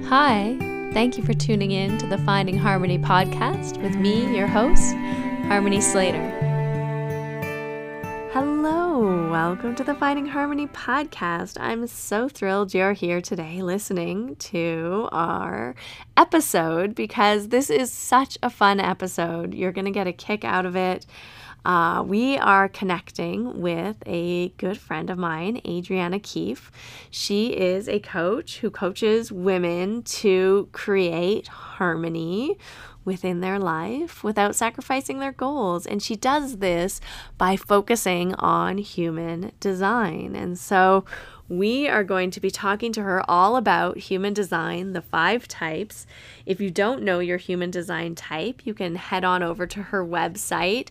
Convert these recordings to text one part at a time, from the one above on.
Hi, thank you for tuning in to the Finding Harmony podcast with me, your host, Harmony Slater. Hello, welcome to the Finding Harmony podcast. I'm so thrilled you're here today listening to our episode because this is such a fun episode. You're going to get a kick out of it. We are connecting with a good friend of mine, Adriana Keefe. She is a coach who coaches women to create harmony within their life without sacrificing their goals. And she does this by focusing on human design. And so we are going to be talking to her all about human design, the 5 types. If you don't know your human design type, you can head on over to her website,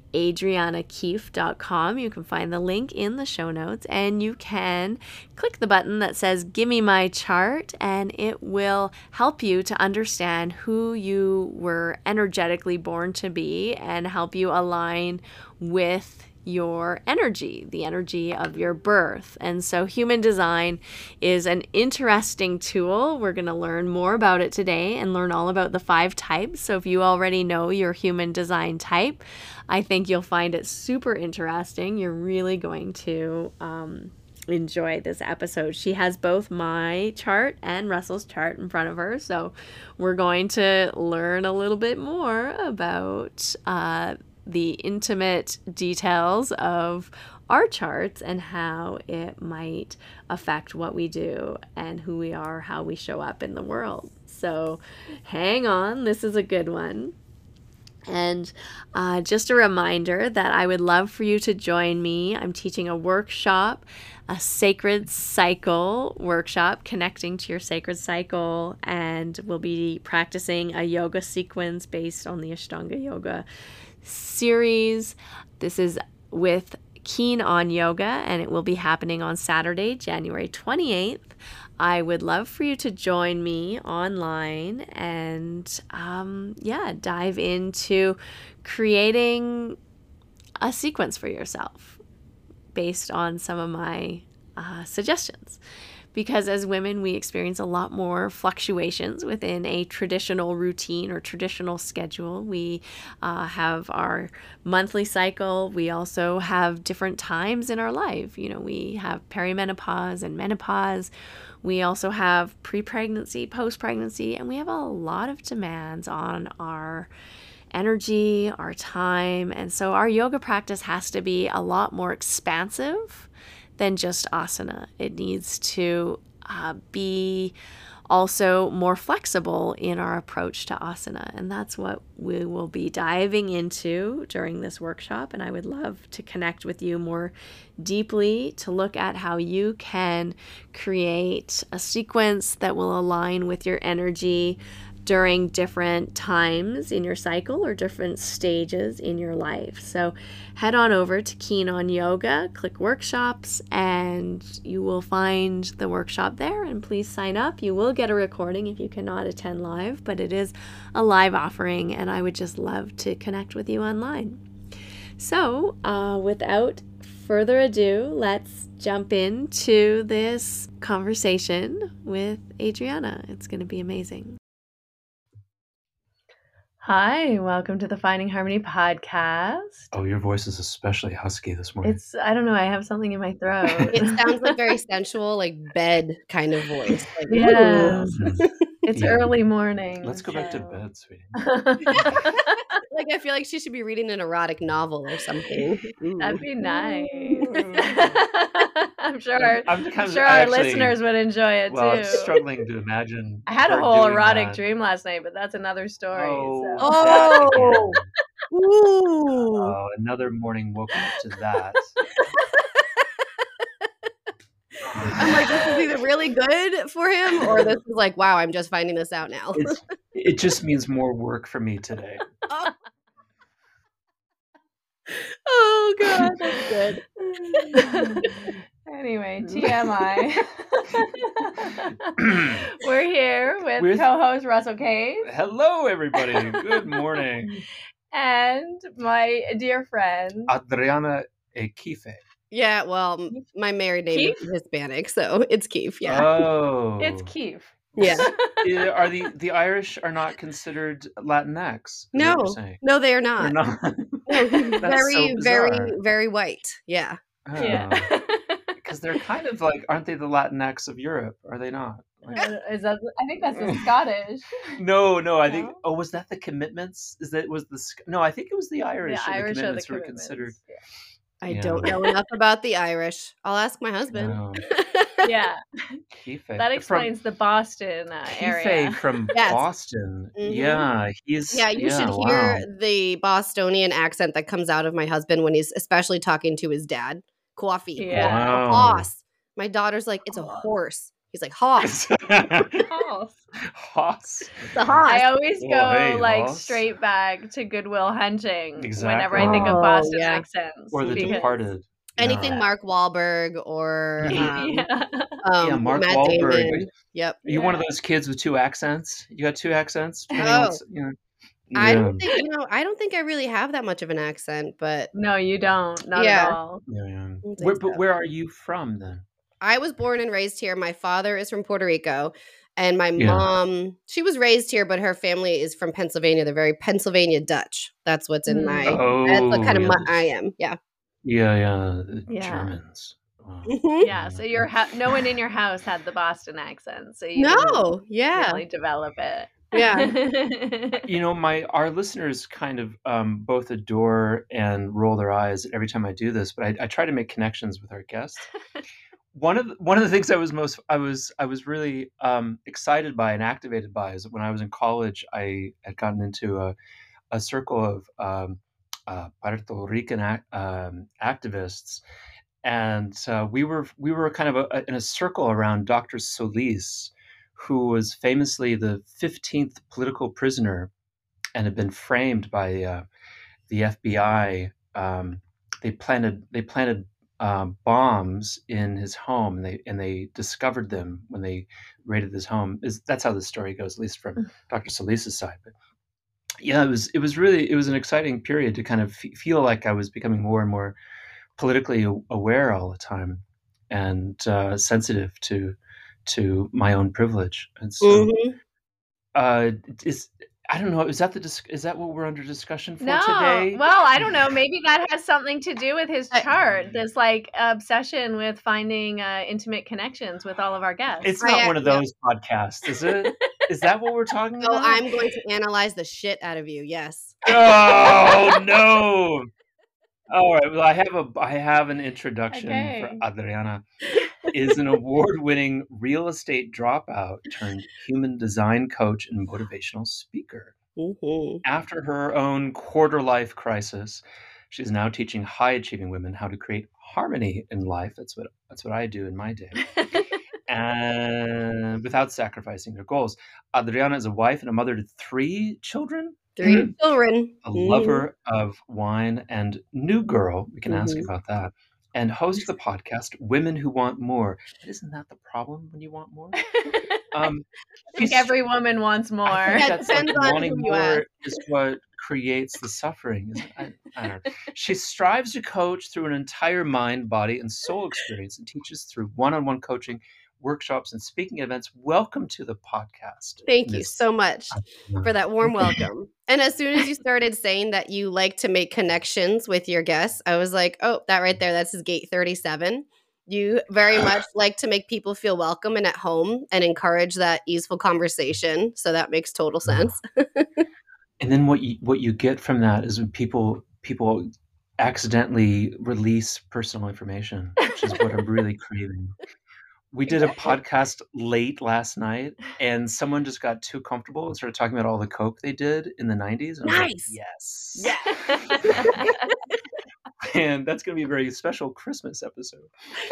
adrianakeefe.com. You can find the link in the show notes, and you can click the button that says "Give me my chart," and it will help you to understand who you were energetically born to be and help you align with your energy, the energy of your birth. And so human design is an interesting tool. We're going to learn more about it today and learn all about the 5 types. So if you already know your human design type, I think you'll find it super interesting. You're really going to enjoy this episode. She has both my chart and Russell's chart in front of her. So we're going to learn a little bit more about the intimate details of our charts and how it might affect what we do and who we are, how we show up in the world. So hang on, this is a good one. And just a reminder that I would love for you to join me. I'm teaching a workshop, a sacred cycle workshop, connecting to your sacred cycle, and we'll be practicing a yoga sequence based on the Ashtanga Yoga series. This is with Keen on Yoga, and it will be happening on Saturday, January 28th. I would love for you to join me online and dive into creating a sequence for yourself based on some of my suggestions. Because as women, we experience a lot more fluctuations within a traditional routine or traditional schedule. We have our monthly cycle. We also have different times in our life. You know, we have perimenopause and menopause. We also have pre-pregnancy, post-pregnancy, and we have a lot of demands on our energy, our time. And so our yoga practice has to be a lot more expansive than just asana. It needs to be also more flexible in our approach to asana. And that's what we will be diving into during this workshop. And I would love to connect with you more deeply to look at how you can create a sequence that will align with your energy during different times in your cycle or different stages in your life. So head on over to Keen on Yoga, click workshops, and you will find the workshop there. And please sign up. You will get a recording if you cannot attend live, but it is a live offering, and I would just love to connect with you online. So without further ado, let's jump into this conversation with Adriana. It's going to be amazing. Hi, welcome to the Finding Harmony podcast. Oh, your voice is especially husky this morning. I don't know, I have something in my throat. It sounds like very sensual, like bed kind of voice. Like, yes. It's early morning. Let's go back to bed, sweetie. Like, I feel like she should be reading an erotic novel or something. That'd be nice. I'm sure our listeners would enjoy it too. I'm struggling to imagine. I had a whole erotic dream last night, but that's another story. Oh, Oh, another morning woke up to that. I'm like, this is either really good for him or this is like, wow, I'm just finding this out now. It just means more work for me today. Oh God, that's good. Anyway, TMI. We're here with co-host Russell Case. Hello, everybody. Good morning. And my dear friend Adriana Keefe. Yeah, well, my married name is Hispanic, so it's Keefe. Yeah. Oh, it's Keefe. Yeah. Are the Irish are not considered Latinx? Is that what you're No, saying? no, they are They're not. not. No, he's That's so very, very, bizarre. very white. Yeah. Yeah. Because they're kind of like, aren't they the Latinx of Europe? Are they not? Like, Is that? I think that's the Scottish. no, I think. No? Oh, was that the Commitments? No, I think it was the Irish. The and Irish the are the Commitments were considered. Yeah. I don't know enough about the Irish. I'll ask my husband. No. Yeah. Kife. That explains the Boston area. Kife from Yes. Boston. Mhm. Yeah, he's. Yeah, you should hear the Bostonian accent that comes out of my husband when he's especially talking to his dad. Coffee. Yeah. Wow. Hoss. My daughter's like, it's a horse. He's like, hoss. Hoss. The hoss. I always go hey, like Hoss. straight back to Good Will Hunting Exactly. whenever I think of Oh, Boston yeah. accents. Or The because- Departed. Anything Yeah. Mark Wahlberg or Yeah, Mark Matt Wahlberg. Damon. Yep. Are you one of those kids with two accents? You got two accents? Oh. I Yeah. don't think I don't think I really have that much of an accent, but No, you don't. Not Yeah. at all. Yeah. don't think But so. where are you from then? I was born and raised here. My father is from Puerto Rico, and my Yeah. mom, she was raised here, but her family is from Pennsylvania. They're very Pennsylvania Dutch. That's what's in my. That's what kind of I am. Yeah. Yeah. The Yeah. Germans. Wow. Yeah, so your no one in your house had the Boston accent, so you No. didn't Yeah. really develop it. Yeah. Our listeners kind of both adore and roll their eyes every time I do this, but I try to make connections with our guests. One of the things I was really excited by and activated by is when I was in college, I had gotten into a circle of Puerto Rican activists, and we were kind of in a circle around Dr. Solis, who was famously the 15th political prisoner and had been framed by the FBI. They planted bombs in his home, and they discovered them when they raided his home. That's how the story goes, at least from Dr. Solis's side. But yeah, it was an exciting period to kind of feel like I was becoming more and more politically aware all the time, and sensitive to my own privilege. And so, I don't know. Is that what we're under discussion for today? Well, I don't know. Maybe that has something to do with his chart. This like obsession with finding intimate connections with all of our guests. It's not one of those podcasts, is it? Is that what we're talking about? Oh, I'm going to analyze the shit out of you. Yes. Oh no! All right. Well, I have an introduction for Adriana. Is an award-winning real estate dropout turned human design coach and motivational speaker. Mm-hmm. After her own quarter-life crisis, she's now teaching high-achieving women how to create harmony in life. That's what I do in my day, and without sacrificing their goals. Adriana is a wife and a mother to 3 children. 3 children. A lover of wine and new girl. We can ask about that. And host of the podcast, Women Who Want More. But isn't that the problem when you want more? I think every woman wants more. I think that's depends on wanting who you more ask. is what creates the suffering. I don't know. She strives to coach through an entire mind, body, and soul experience and teaches through one-on-one coaching, workshops, and speaking events. Welcome to the podcast. Thank you so much for that warm welcome. And as soon as you started saying that you like to make connections with your guests, I was like, oh, that right there, that's his gate 37. You very much like to make people feel welcome and at home and encourage that easeful conversation. So that makes total sense. And then what you get from that is when people accidentally release personal information, which is what I'm really craving. We did a podcast late last night, and someone just got too comfortable and started talking about all the coke they did in the 90s. And I was like, yes. Yeah. And that's going to be a very special Christmas episode.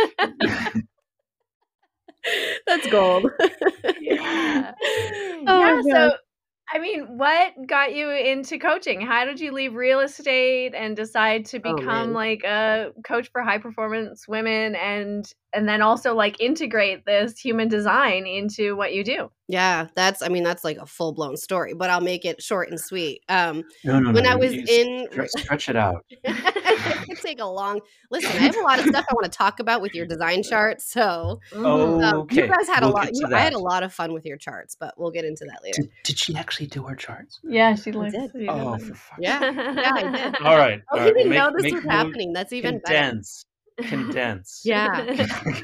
That's gold. Yeah. Oh, So, I mean, what got you into coaching? How did you leave real estate and decide to become like a coach for high performance women and then also like integrate this human design into what you do? Yeah, that's like a full blown story, but I'll make it short and sweet. No. When I was You in, stretch it out. it could take a long. Listen, I have a lot of stuff I want to talk about with your design chart. So you Okay, guys had we'll a lot. get to I had that. a lot of fun with your charts, but we'll get into that later. Did she actually do her charts? Yeah, she likes did. to do Oh, that. for fuck's Yeah, yeah, I did. All right. Oh, All he right. didn't know Make this was happening. That's even better. Condense. Yeah.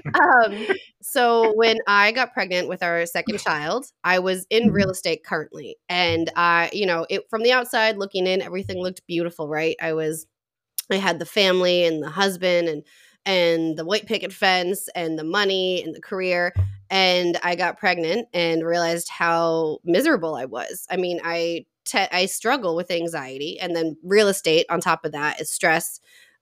So when I got pregnant with our second child, I was in real estate currently. And from the outside looking in, everything looked beautiful, right? I had the family and the husband and the white picket fence and the money and the career. And I got pregnant and realized how miserable I was. I mean, I struggle with anxiety, and then real estate on top of that is stress.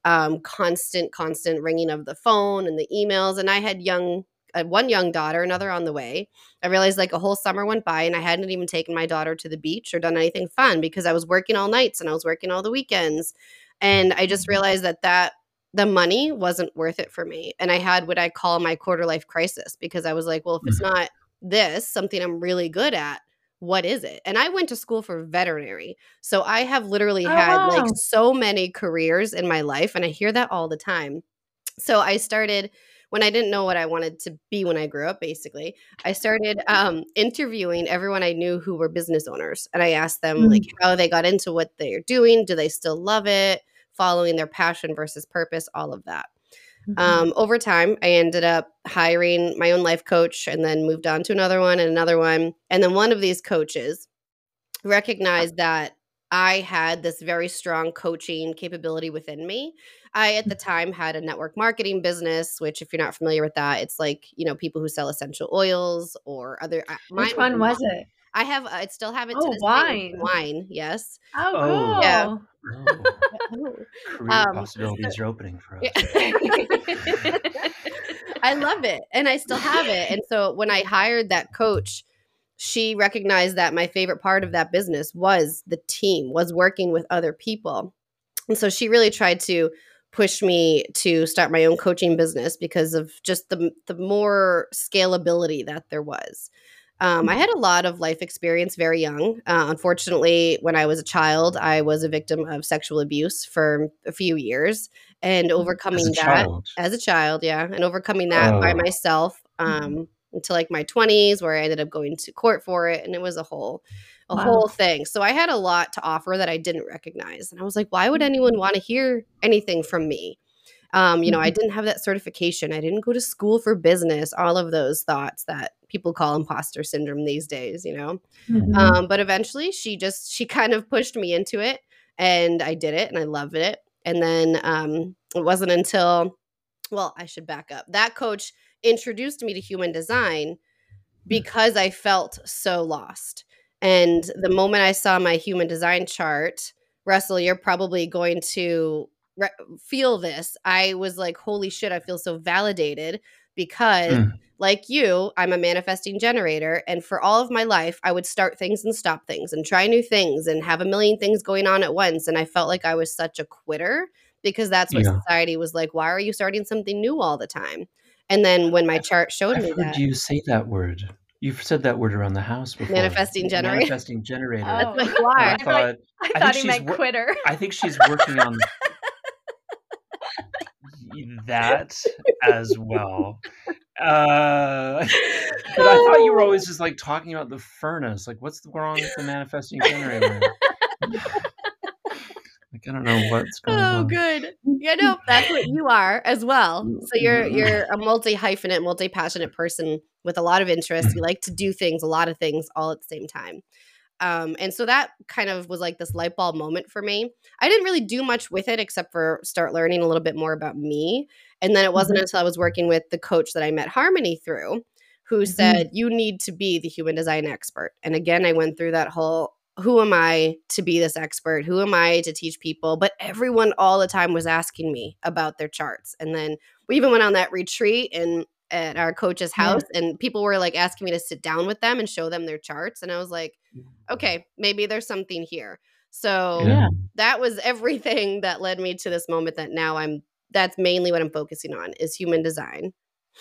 Constant ringing of the phone and the emails. And I had one young daughter, another on the way. I realized like a whole summer went by and I hadn't even taken my daughter to the beach or done anything fun because I was working all nights and I was working all the weekends. And I just realized that the money wasn't worth it for me. And I had what I call my quarter life crisis, because I was like, well, if it's not this, something I'm really good at, what is it? And I went to school for veterinary. So I have literally had like so many careers in my life, and I hear that all the time. So I started, when I didn't know what I wanted to be when I grew up, basically, I started interviewing everyone I knew who were business owners. And I asked them like how they got into what they're doing. Do they still love it? Following their passion versus purpose, all of that. Over time, I ended up hiring my own life coach and then moved on to another one and another one. And then one of these coaches recognized that I had this very strong coaching capability within me. I, at the time, had a network marketing business, which if you're not familiar with that, it's like, people who sell essential oils or other. Which one was it? I still have it to this day. Wine, yes. Oh, cool. Yeah. Career possibilities are opening for us. I love it. And I still have it. And so when I hired that coach, she recognized that my favorite part of that business was the team, was working with other people. And so she really tried to push me to start my own coaching business because of just the more scalability that there was. I had a lot of life experience very young. Unfortunately, when I was a child, I was a victim of sexual abuse for a few years, and overcoming that as a child, and overcoming that by myself until like my 20s, where I ended up going to court for it, and it was a whole thing. So I had a lot to offer that I didn't recognize, and I was like, why would anyone want to hear anything from me? I didn't have that certification. I didn't go to school for business, all of those thoughts that people call imposter syndrome these days, But eventually she kind of pushed me into it, and I did it and I loved it. And then it wasn't until, I should back up. That coach introduced me to human design because I felt so lost. And the moment I saw my human design chart, Russell, you're probably going to feel this. I was like, holy shit, I feel so validated because like you, I'm a manifesting generator. And for all of my life, I would start things and stop things and try new things and have a million things going on at once. And I felt like I was such a quitter because that's what society was like. Why are you starting something new all the time? And then when my chart showed me that. Do you say that word? You've said that word around the house before. Manifesting generator. Manifesting generator. That's what you are. I thought he meant quitter. I think she's working on that as well. But I thought you were always just like talking about the furnace. Like, what's wrong with the manifesting generator? Like, I don't know what's going on. Oh, good. That's what you are as well. So you're a multi-hyphenate, multi-passionate person with a lot of interests. You like to do things, a lot of things all at the same time. And so that kind of was like this light bulb moment for me. I didn't really do much with it except for start learning a little bit more about me. And then it wasn't until I was working with the coach that I met Harmony through, who said, you need to be the human design expert. And again, I went through that whole, who am I to be this expert? Who am I to teach people? But everyone all the time was asking me about their charts. And then we even went on that retreat at our coach's house, and people were like asking me to sit down with them and show them their charts. And I was like, okay, maybe there's something here. So that was everything that led me to this moment that now that's mainly what I'm focusing on is human design.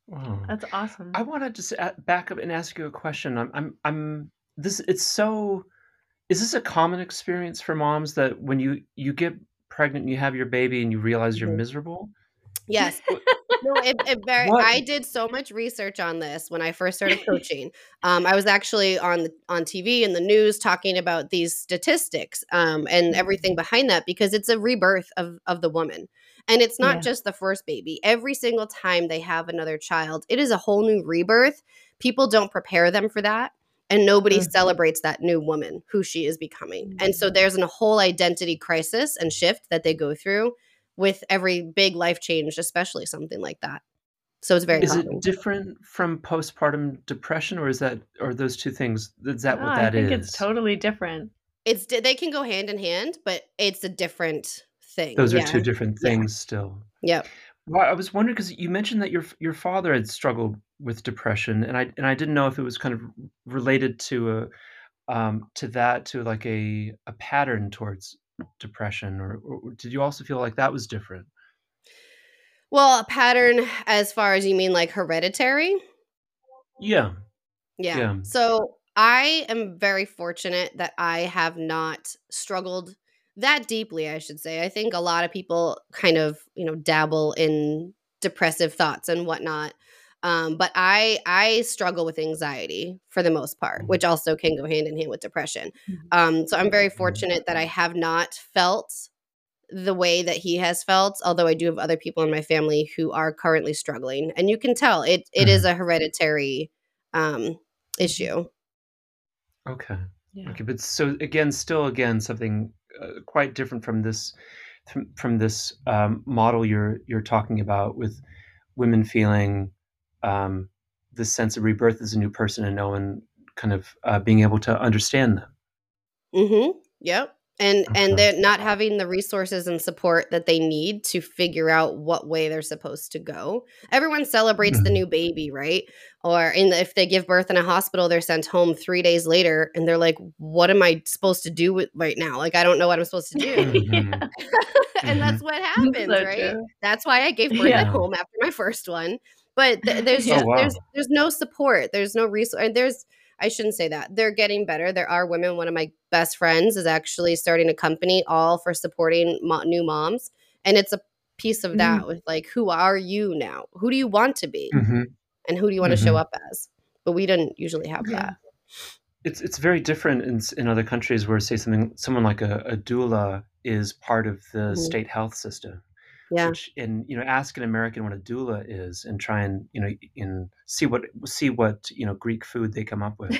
Wow. That's awesome. I want to just back up and ask you a question. I'm this. It's so. Is this a common experience for moms that when you get pregnant and you have your baby and you realize you're Mhm. miserable? Yes. No, it very. What? I did so much research on this when I first started coaching. I was actually on TV and the news talking about these statistics and everything behind that because it's a rebirth of the woman, and it's not Yeah. just the first baby. Every single time they have another child, it is a whole new rebirth. People don't prepare them for that, and nobody Mhm. celebrates that new woman who she is becoming. And so there's a whole identity crisis and shift that they go through with every big life change, especially something like that. So it's very Is common. it different from postpartum depression, or are those two things? Is that No, what I that think it's is? totally different. They can go hand in hand, but it's a different thing. Those are Yeah. two different Yeah. things still. Yep. Well, I was wondering because you mentioned that your father had struggled with depression, and I didn't know if it was kind of related to like a pattern towards depression, or did you also feel like that was different? Well, a pattern as far as you mean like hereditary? Yeah, Yeah. yeah. So I am very fortunate that I have not struggled that deeply, I should say. I think a lot of people kind of, dabble in depressive thoughts and whatnot. But I struggle with anxiety for the most part, which also can go hand in hand with depression. So I'm very fortunate that I have not felt the way that he has felt, although I do have other people in my family who are currently struggling. And you can tell it is Mhm. a hereditary issue. Okay. Yeah. Okay, but so still again, something quite different from this model you're talking about with women feeling um, this sense of rebirth as a new person and no one kind of being able to understand them. Mhm. Yep. And Okay. they're not having the resources and support that they need to figure out what way they're supposed to go. Everyone celebrates the Mhm. new baby, right? Or if they give birth in a hospital, they're sent home 3 days later and they're like, "What am I supposed to do right now? Like I don't know what I'm supposed to do." Mhm. And that's Mhm. what happens, So right? true. That's why I gave birth at Yeah. Yeah. home after my first one. But there's Oh Yeah. just wow. there's no support. There's no resource. There's I shouldn't say that. They're getting better. There are women. One of my best friends is actually starting a company all for supporting new moms. And it's a piece of that with like, who are you now? Who do you want to be? Hmm. And who do you want to show Hmm. up as? But we didn't usually have Yeah. that. It's very different in other countries where say someone like a doula is part of the Mhm. state health system. Yeah. Which ask an American what a doula is and try and see what Greek food they come up with.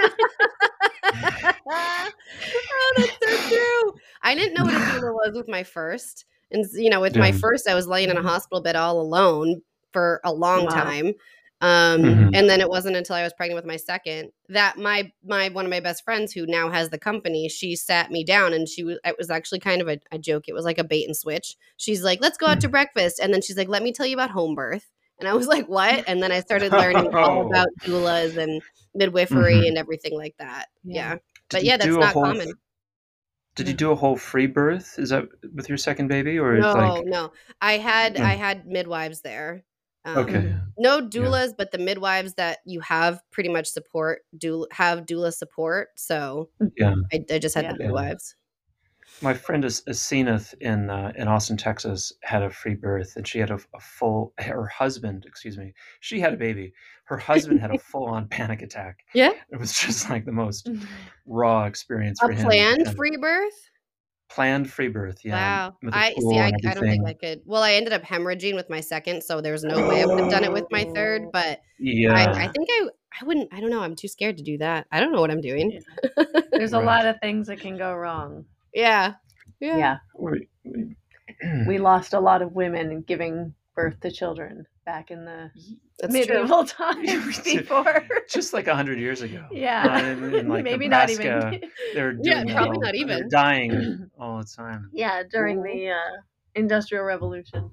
Oh, that's so true. I didn't know what a doula was with my first. And with my Yeah. first, I was laying in a hospital bed all alone for a long Wow. time. Mhm. And then it wasn't until I was pregnant with my second that my one of my best friends who now has the company, she sat me down and it was actually kind of a joke. It was like a bait and switch. She's like, "Let's go out to breakfast." And then she's like, "Let me tell you about home birth." And I was like, "What?" And then I started learning all Oh. about doulas and midwifery Mhm. and everything like that. Yeah. Yeah. Did But you yeah, that's do a not whole common. did you do a whole free birth? Is that with your second baby or it's No, like no. I no. had midwives there. Okay. No Yeah. doulas, but the midwives that you have pretty much have doula support. So Yeah. I just had the Yeah. Yeah. midwives. My friend Aseneth in Austin, Texas, had a free birth, and she had a full. Her husband, excuse me, she had a baby. Her husband had a full-on panic attack. Yeah. It was just like the most raw experience A for him. planned And free birth? planned free birth, yeah, Wow. with a I see. pool and I don't think I everything. could. Well, I ended up hemorrhaging with my second, so there was no way I would have done it with my third. But I Yeah, think I wouldn't. I don't know. I'm too scared to do that. I don't know what I'm doing. Yeah. There's a right. lot of things that can go wrong. Yeah. Yeah. Yeah. We- We lost a lot of women giving birth to children back in the That's true. medieval times before. just like 100 years ago. Yeah. In like Maybe not Nebraska, even. they were Yeah, doing that probably all not the time. They were even. dying all the time. Yeah, during the Industrial Revolution.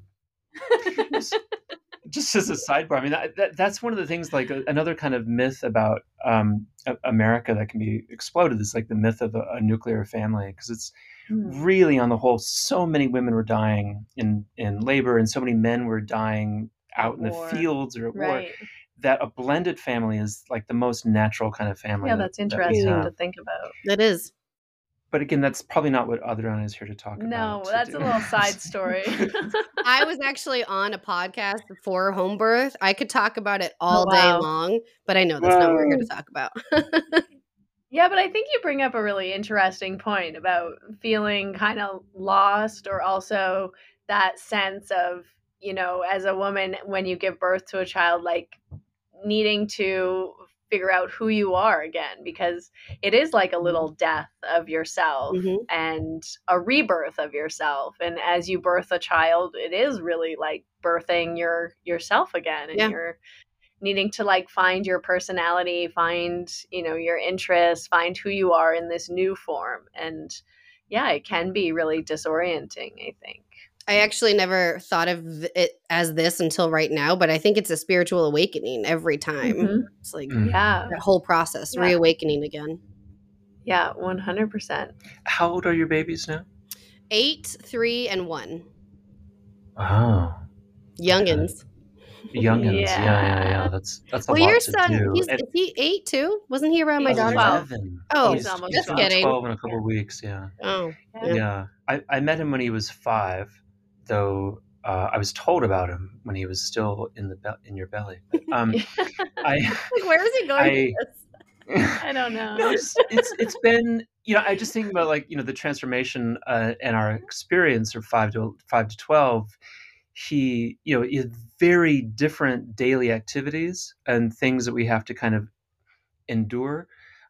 Just as a sidebar, I mean that's one of the things. Like another kind of myth about America that can be exploded is like the myth of a nuclear family, because it's really on the whole, so many women were dying in labor, and so many men were dying out in the war. fields or at war, Right. that a blended family is like the most natural kind of family. Yeah, that's that we interesting have. to think about. It is. But again, that's probably not what Adriana is here to talk about. No, to that's do. a little side story. I was actually on a podcast before home birth. I could talk about it all day wow. long, but I know that's not what we're here to Whoa. talk about. Yeah, but I think you bring up a really interesting point about feeling kind of lost, or also that sense of, you know, as a woman, when you give birth to a child, like needing to figure out who you are again, because it is like a little death of yourself Mhm. and a rebirth of yourself. And as you birth a child, it is really like birthing yourself again, and Yeah. you're needing to like find your personality, find, you know, your interests, find who you are in this new form. And yeah, it can be really disorienting, I think. I actually never thought of it as this until right now, but I think it's a spiritual awakening every time. Mhm. It's like Yeah. that whole process, Yeah. reawakening again. Yeah, 100%. How old are your babies now? 8, 3, and 1. Oh, Youngins. youngins. Yeah. Yeah. That's a Well, lot your to son, do. is he 8 too? Wasn't he around my He's daughter's 12. 11. Oh, He's almost just 12. kidding. 12 in a couple of weeks. Yeah. Oh, Yeah. yeah. Yeah. I met him when he was 5, though I was told about him when he was still in your belly. But, I Like, where is he going I- with this? I don't know. No, it's been, you know, I just think about, like, you know, the transformation and our experience of 5 to 12. He, you know, is very different daily activities and things that we have to kind of endure.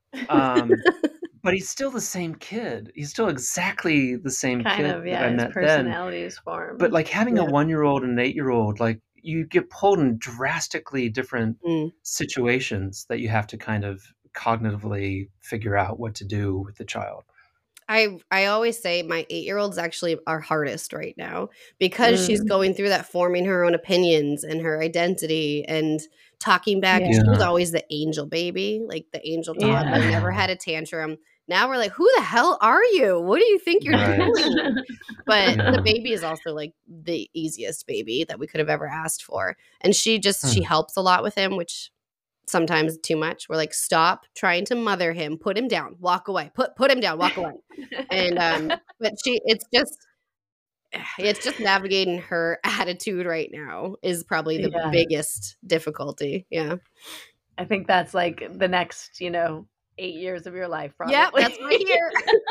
But he's still the same kid. He's still exactly the same Kind kid of, that yeah, I his met then. personality is formed. But like having a Yeah. 1-year-old and an 8-year-old, like you get pulled in drastically different Mm. situations that you have to kind of cognitively figure out what to do with the child. I always say my 8-year-old's actually our hardest right now because she's going through that, forming her own opinions and her identity and talking back. Yeah. And she was Yeah. always the angel baby, like the angel Yeah. toddler, never had a tantrum. Now we're like, who the hell are you? What do you think you're Right. doing? But Yeah. the baby is also like the easiest baby that we could have ever asked for. And she helps a lot with him, which sometimes too much. We're like, stop trying to mother him, put him down, walk away, put him down, walk away. And but it's just navigating her attitude right now is probably the Yeah. biggest difficulty. Yeah. I think that's like the next, you know, 8 years of your life, probably. Yeah, that's right here.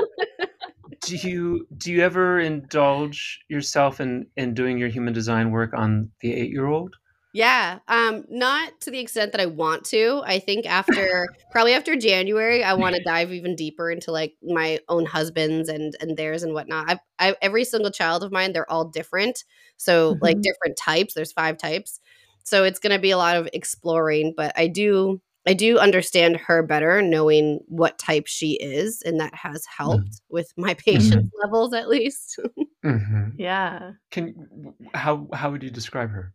Do you ever indulge yourself in doing your human design work on the 8-year-old? Yeah. Not to the extent that I want to. I think probably after January, I want to dive even deeper into like my own husband's and theirs and whatnot. I every single child of mine, they're all different. So like different types. There's 5 types. So it's going to be a lot of exploring, but I do understand her better, knowing what type she is, and that has helped with my patience levels at least. Mm-hmm. Yeah. How would you describe her?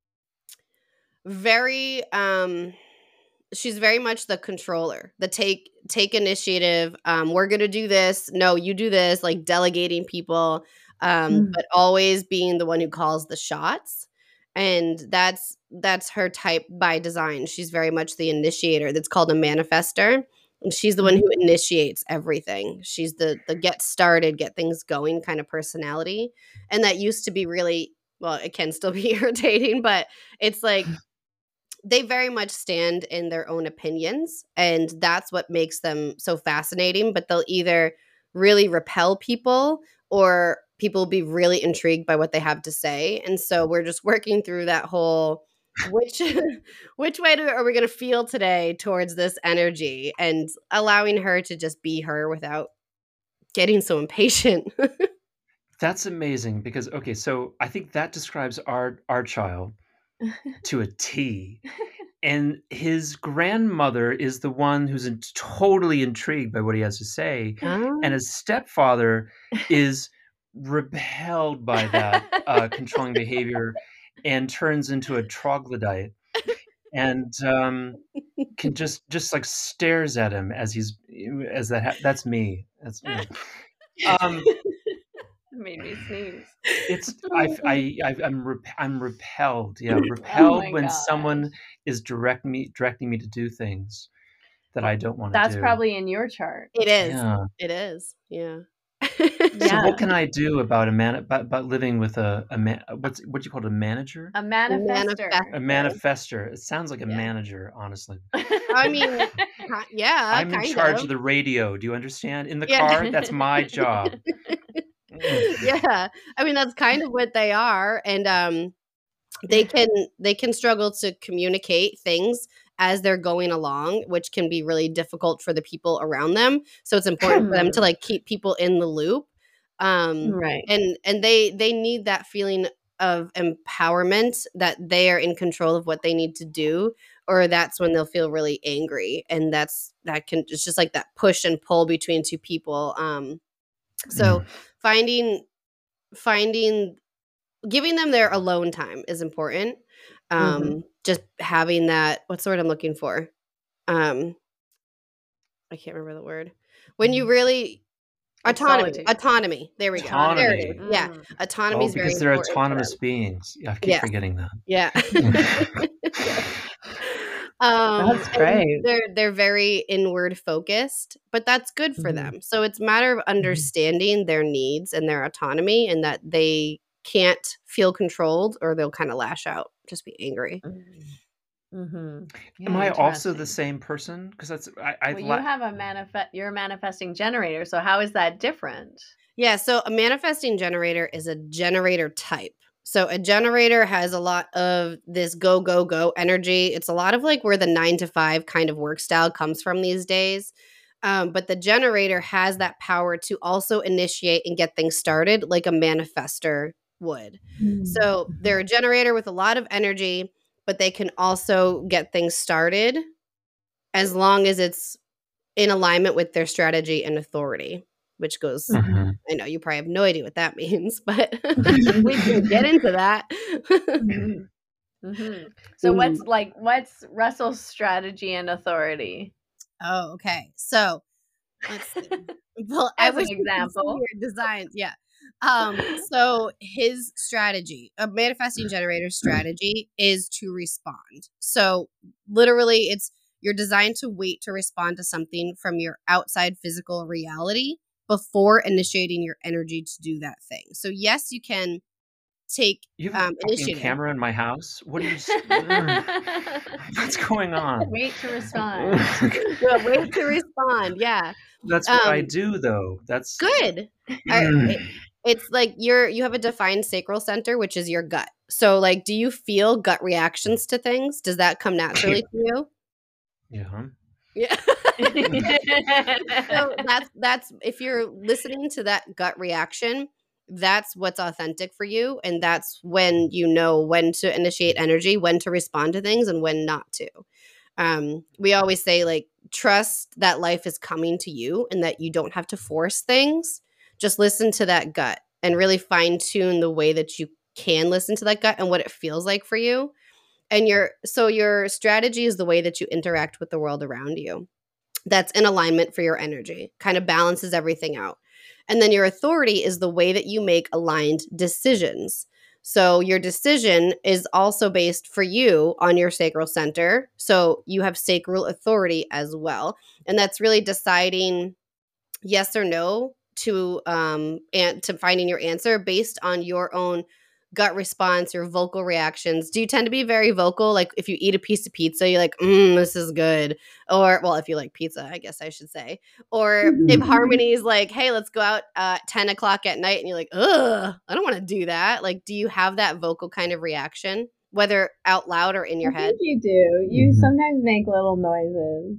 Very she's very much the controller, the take initiative. We're gonna do this, no, you do this, like delegating people, but always being the one who calls the shots. And that's her type by design. She's very much the initiator. That's called a manifester. And she's the one who initiates everything. She's the get started, get things going kind of personality. And that used to be really, well, it can still be irritating, but it's like they very much stand in their own opinions, and that's what makes them so fascinating. But they'll either really repel people, or people will be really intrigued by what they have to say. And so we're just working through that whole which way are we going to feel today towards this energy, and allowing her to just be her without getting so impatient. That's amazing because, okay, so I think that describes our child to a T. And his grandmother is the one who's totally intrigued by what he has to say. And his stepfather is repelled by that controlling behavior and turns into a troglodyte and can just like stares at him as that's me. That's me. Made me sneeze. It's I'm repelled. Yeah, Oh repelled my when gosh. someone is directing me to do things that I don't want to That's do. probably in your chart. It is. Yeah. It is. Yeah. So Yeah. what can I do about about living with a what do you call it, a manager? A manifester. A manifester. It sounds like a Yeah. manager, honestly. I mean, yeah, I'm in kind charge of. of the radio. Do you understand? In the Yeah. car, that's my job. Yeah. I mean, that's kind of what they are. And they can struggle to communicate things as they're going along, which can be really difficult for the people around them. So it's important for them to like keep people in the loop. Right. And they need that feeling of empowerment that they are in control of what they need to do, or that's when they'll feel really angry. And it's just like that push and pull between two people. So finding giving them their alone time is important. Just having that, what's the word I'm looking for? I can't remember the word. When you really autonomy. There we go. There it is. Yeah. Autonomy is very because they're important. autonomous beings. I keep forgetting that. Yeah. That's great. They're very inward focused, but that's good for them. So it's a matter of understanding their needs and their autonomy, and that they can't feel controlled or they'll kind of lash out, just be angry. Am I also the same person? Because that's you have you're a manifesting generator. So how is that different? Yeah, so a manifesting generator is a generator type. So a generator has a lot of this go, go, go energy. It's a lot of like where the 9 to 5 kind of work style comes from these days. But the generator has that power to also initiate and get things started like a manifester would. So they're a generator with a lot of energy, but they can also get things started as long as it's in alignment with their strategy and authority, which goes, I know you probably have no idea what that means, but we can get into that. So what's Russell's strategy and authority? Oh, okay. So let's see. Well, as an example, designs. Yeah. So his strategy, a manifesting generator strategy, is to respond. So literally you're designed to wait to respond to something from your outside physical reality before initiating your energy to do that thing. So yes, you can take you have a fucking camera in my house. What are you what's going on? Wait to respond. Wait to respond. Yeah. That's what I do, though. That's good. It's like you have a defined sacral center, which is your gut. So like, do you feel gut reactions to things? Does that come naturally to you? Yeah. Yeah. So that's if you're listening to that gut reaction, that's what's authentic for you, and that's when you know when to initiate energy, when to respond to things, and when not to. We always say, like, trust that life is coming to you and that you don't have to force things. Just listen to that gut and really fine tune the way that you can listen to that gut and what it feels like for you. And your strategy is the way that you interact with the world around you. That's in alignment for your energy, kind of balances everything out. And then your authority is the way that you make aligned decisions. So your decision is also based for you on your sacral center. So you have sacral authority as well. And that's really deciding yes or no to finding your answer based on your own gut response, your vocal reactions. Do you tend to be very vocal? Like if you eat a piece of pizza, you're like, this is good. Or, well, if you like pizza, I guess I should say. Or if Harmony is like, hey, let's go out 10 o'clock at night, and you're like, ugh, I don't want to do that. Like, do you have that vocal kind of reaction, whether out loud or in your head? I think you do. You sometimes make little noises.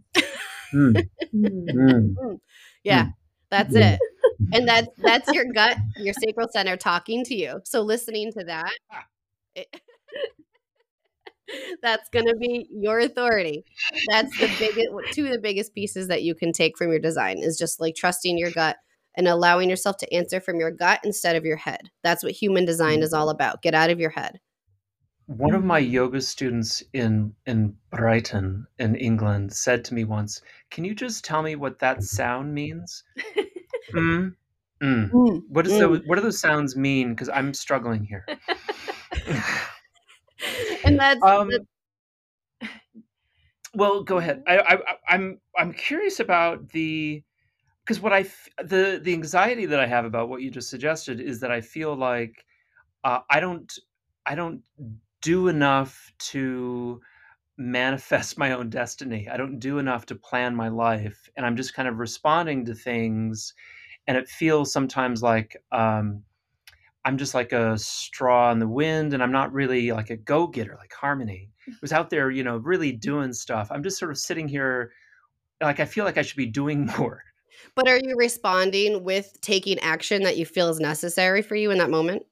Yeah, that's it. And that's your gut, your sacral center talking to you. So listening to that, that's going to be your authority. That's two of the biggest pieces that you can take from your design is just like trusting your gut and allowing yourself to answer from your gut instead of your head. That's what human design is all about. Get out of your head. One of my yoga students in Brighton in England said to me once, "Can you just tell me what that sound means?" What do those sounds mean? Because I'm struggling here. And that's well, go ahead. I'm curious about because the anxiety that I have about what you just suggested is that I feel like I don't do enough to manifest my own destiny. I don't do enough to plan my life, and I'm just kind of responding to things, and it feels sometimes like I'm just like a straw in the wind, and I'm not really like a go-getter like Harmony, who's out there, really doing stuff. I'm just sort of sitting here, like I feel like I should be doing more. But are you responding with taking action that you feel is necessary for you in that moment?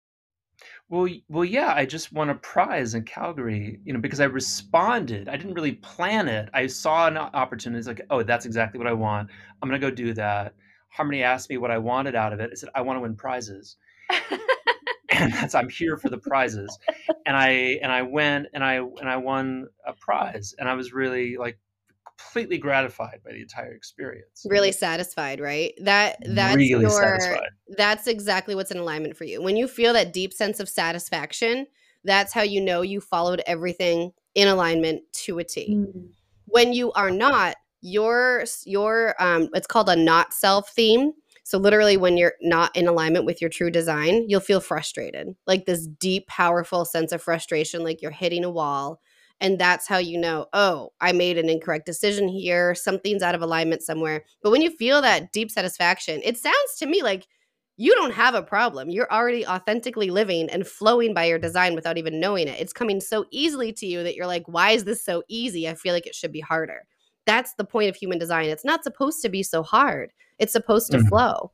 Well, yeah, I just won a prize in Calgary, because I responded. I didn't really plan it. I saw an opportunity. It's like, oh, that's exactly what I want. I'm going to go do that. Harmony asked me what I wanted out of it. I said, I want to win prizes. And I'm here for the prizes. And I went and I won a prize. And I was really like completely gratified by the entire experience. Really satisfied, right? That's really satisfied. That's exactly what's in alignment for you. When you feel that deep sense of satisfaction, that's how you know you followed everything in alignment to a T. When you are not, your it's called a not self theme. So literally when you're not in alignment with your true design, you'll feel frustrated. Like this deep, powerful sense of frustration, like you're hitting a wall. And that's how you know, oh, I made an incorrect decision here. Something's out of alignment somewhere. But when you feel that deep satisfaction, it sounds to me like you don't have a problem. You're already authentically living and flowing by your design without even knowing it. It's coming so easily to you that you're like, why is this so easy? I feel like it should be harder. That's the point of human design. It's not supposed to be so hard. It's supposed to flow.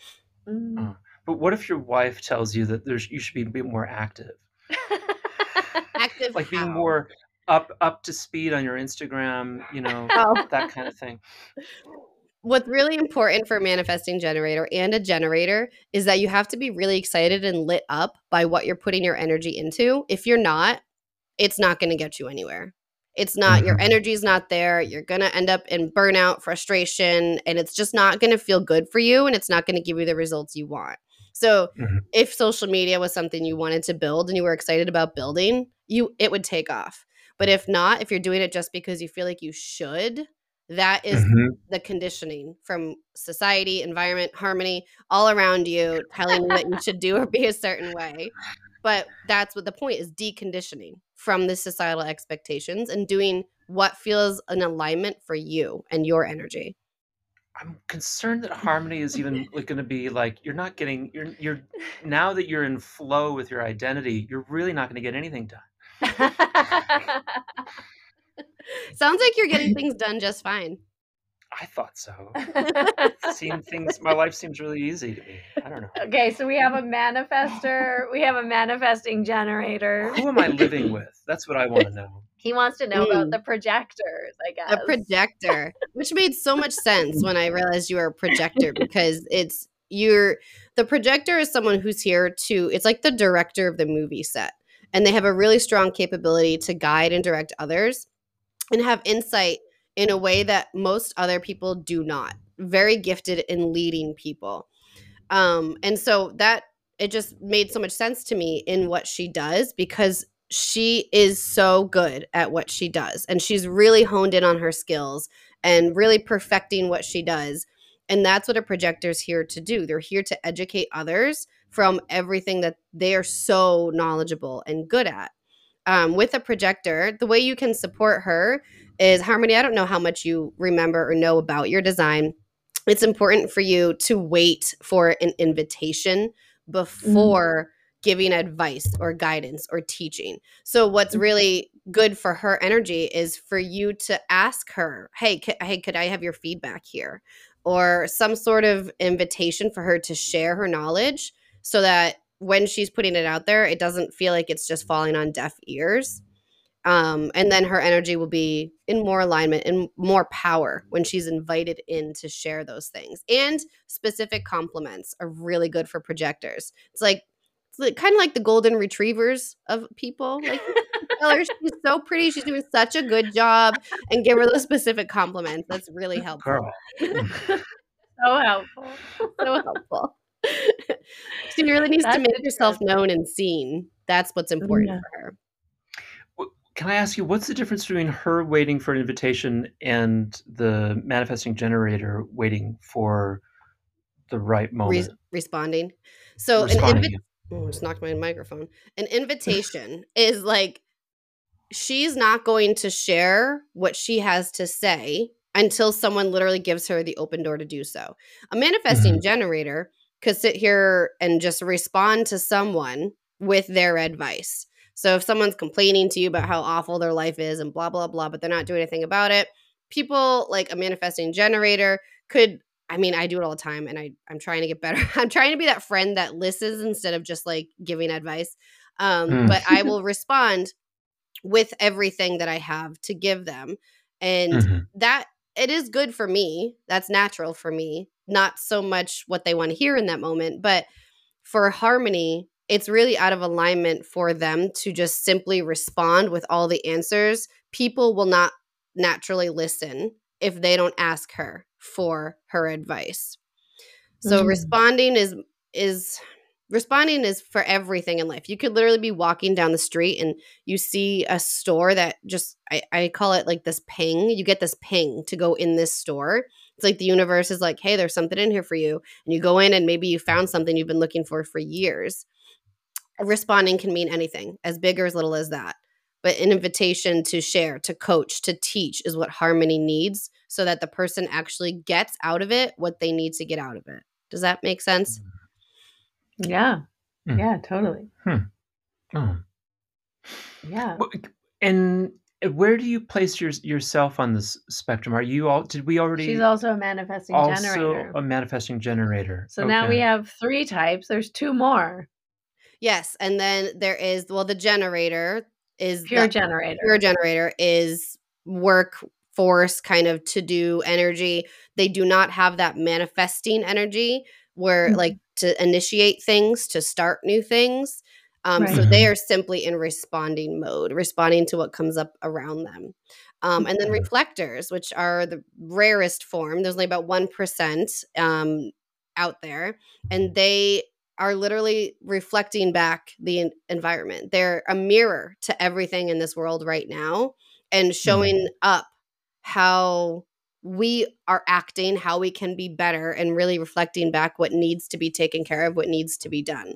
But what if your wife tells you that you should be more active? Active, like being how? More up to speed on your Instagram, that kind of thing. What's really important for a manifesting generator and a generator is that you have to be really excited and lit up by what you're putting your energy into. If you're not, it's not going to get you anywhere. It's not, your energy's not there. You're going to end up in burnout, frustration, and it's just not going to feel good for you, and it's not going to give you the results you want. So if social media was something you wanted to build and you were excited about building, it would take off. But if not, if you're doing it just because you feel like you should, that is the conditioning from society, environment, Harmony, all around you telling you that you should do or be a certain way. But that's what the point is, deconditioning from the societal expectations and doing what feels an alignment for you and your energy. I'm concerned that Harmony is even going to be like, you're not getting, you're now that you're in flow with your identity, you're really not going to get anything done. Sounds like you're getting things done just fine. I thought so. My life seems really easy to me. I don't know. Okay, so we have a manifester. We have a manifesting generator. Who am I living with? That's what I want to know. He wants to know about the projectors, I guess. A projector, which made so much sense when I realized you were a projector, because the projector is someone who's here it's like the director of the movie set. And they have a really strong capability to guide and direct others and have insight in a way that most other people do not. Very gifted in leading people. And so it just made so much sense to me in what she does, because she is so good at what she does. And she's really honed in on her skills and really perfecting what she does. And that's what a projector is here to do. They're here to educate others from everything that they are so knowledgeable and good at. With a projector, the way you can support her is, Harmony, I don't know how much you remember or know about your design. It's important for you to wait for an invitation before giving advice or guidance or teaching. So what's really good for her energy is for you to ask her, hey, could I have your feedback here? Or some sort of invitation for her to share her knowledge, so that when she's putting it out there, it doesn't feel like it's just falling on deaf ears. And then her energy will be in more alignment and more power when she's invited in to share those things. And specific compliments are really good for projectors. It's kind of like the golden retrievers of people. Like, tell her she's so pretty, she's doing such a good job, and give her those specific compliments. That's really helpful. Girl. So helpful. So helpful. She really needs to That's make herself interesting. known and seen. That's what's important Yeah. for her. Can I ask you, what's the difference between her waiting for an invitation and the manifesting generator waiting for the right moment? Responding. So Responding. I just knocked my microphone. An invitation is like, she's not going to share what she has to say until someone literally gives her the open door to do so. A manifesting generator could sit here and just respond to someone with their advice. So if someone's complaining to you about how awful their life is and blah, blah, blah, but they're not doing anything about it, people like a manifesting generator could, I mean, I do it all the time and I'm trying to get better. I'm trying to be that friend that listens instead of just like giving advice. But I will respond with everything that I have to give them. And that it is good for me. That's natural for me. Not so much what they want to hear in that moment, but for Harmony, it's really out of alignment for them to just simply respond with all the answers. People will not naturally listen if they don't ask her for her advice. So responding is for everything in life. You could literally be walking down the street and you see a store that just, I call it like this ping. You get this ping to go in this store. It's like the universe is like, hey, there's something in here for you. And you go in and maybe you found something you've been looking for years. Responding can mean anything, as big or as little as that. But an invitation to share, to coach, to teach is what Harmony needs so that the person actually gets out of it what they need to get out of it. Does that make sense? Yeah. Yeah, totally. Oh. Yeah. And where do you place yourself on this spectrum? Are you all? Did we already? She's also a manifesting generator. Also a manifesting generator. So now we have 3 types. There's 2 more. Yes, and then there is, well, the generator is pure generator. Pure generator is workforce kind of to do energy. They do not have that manifesting energy where like to initiate things, to start new things. So they are simply in responding mode, responding to what comes up around them. And then reflectors, which are the rarest form. There's only about 1% out there, and they are literally reflecting back the environment. They're a mirror to everything in this world right now and showing up how we are acting, how we can be better, and really reflecting back what needs to be taken care of, what needs to be done.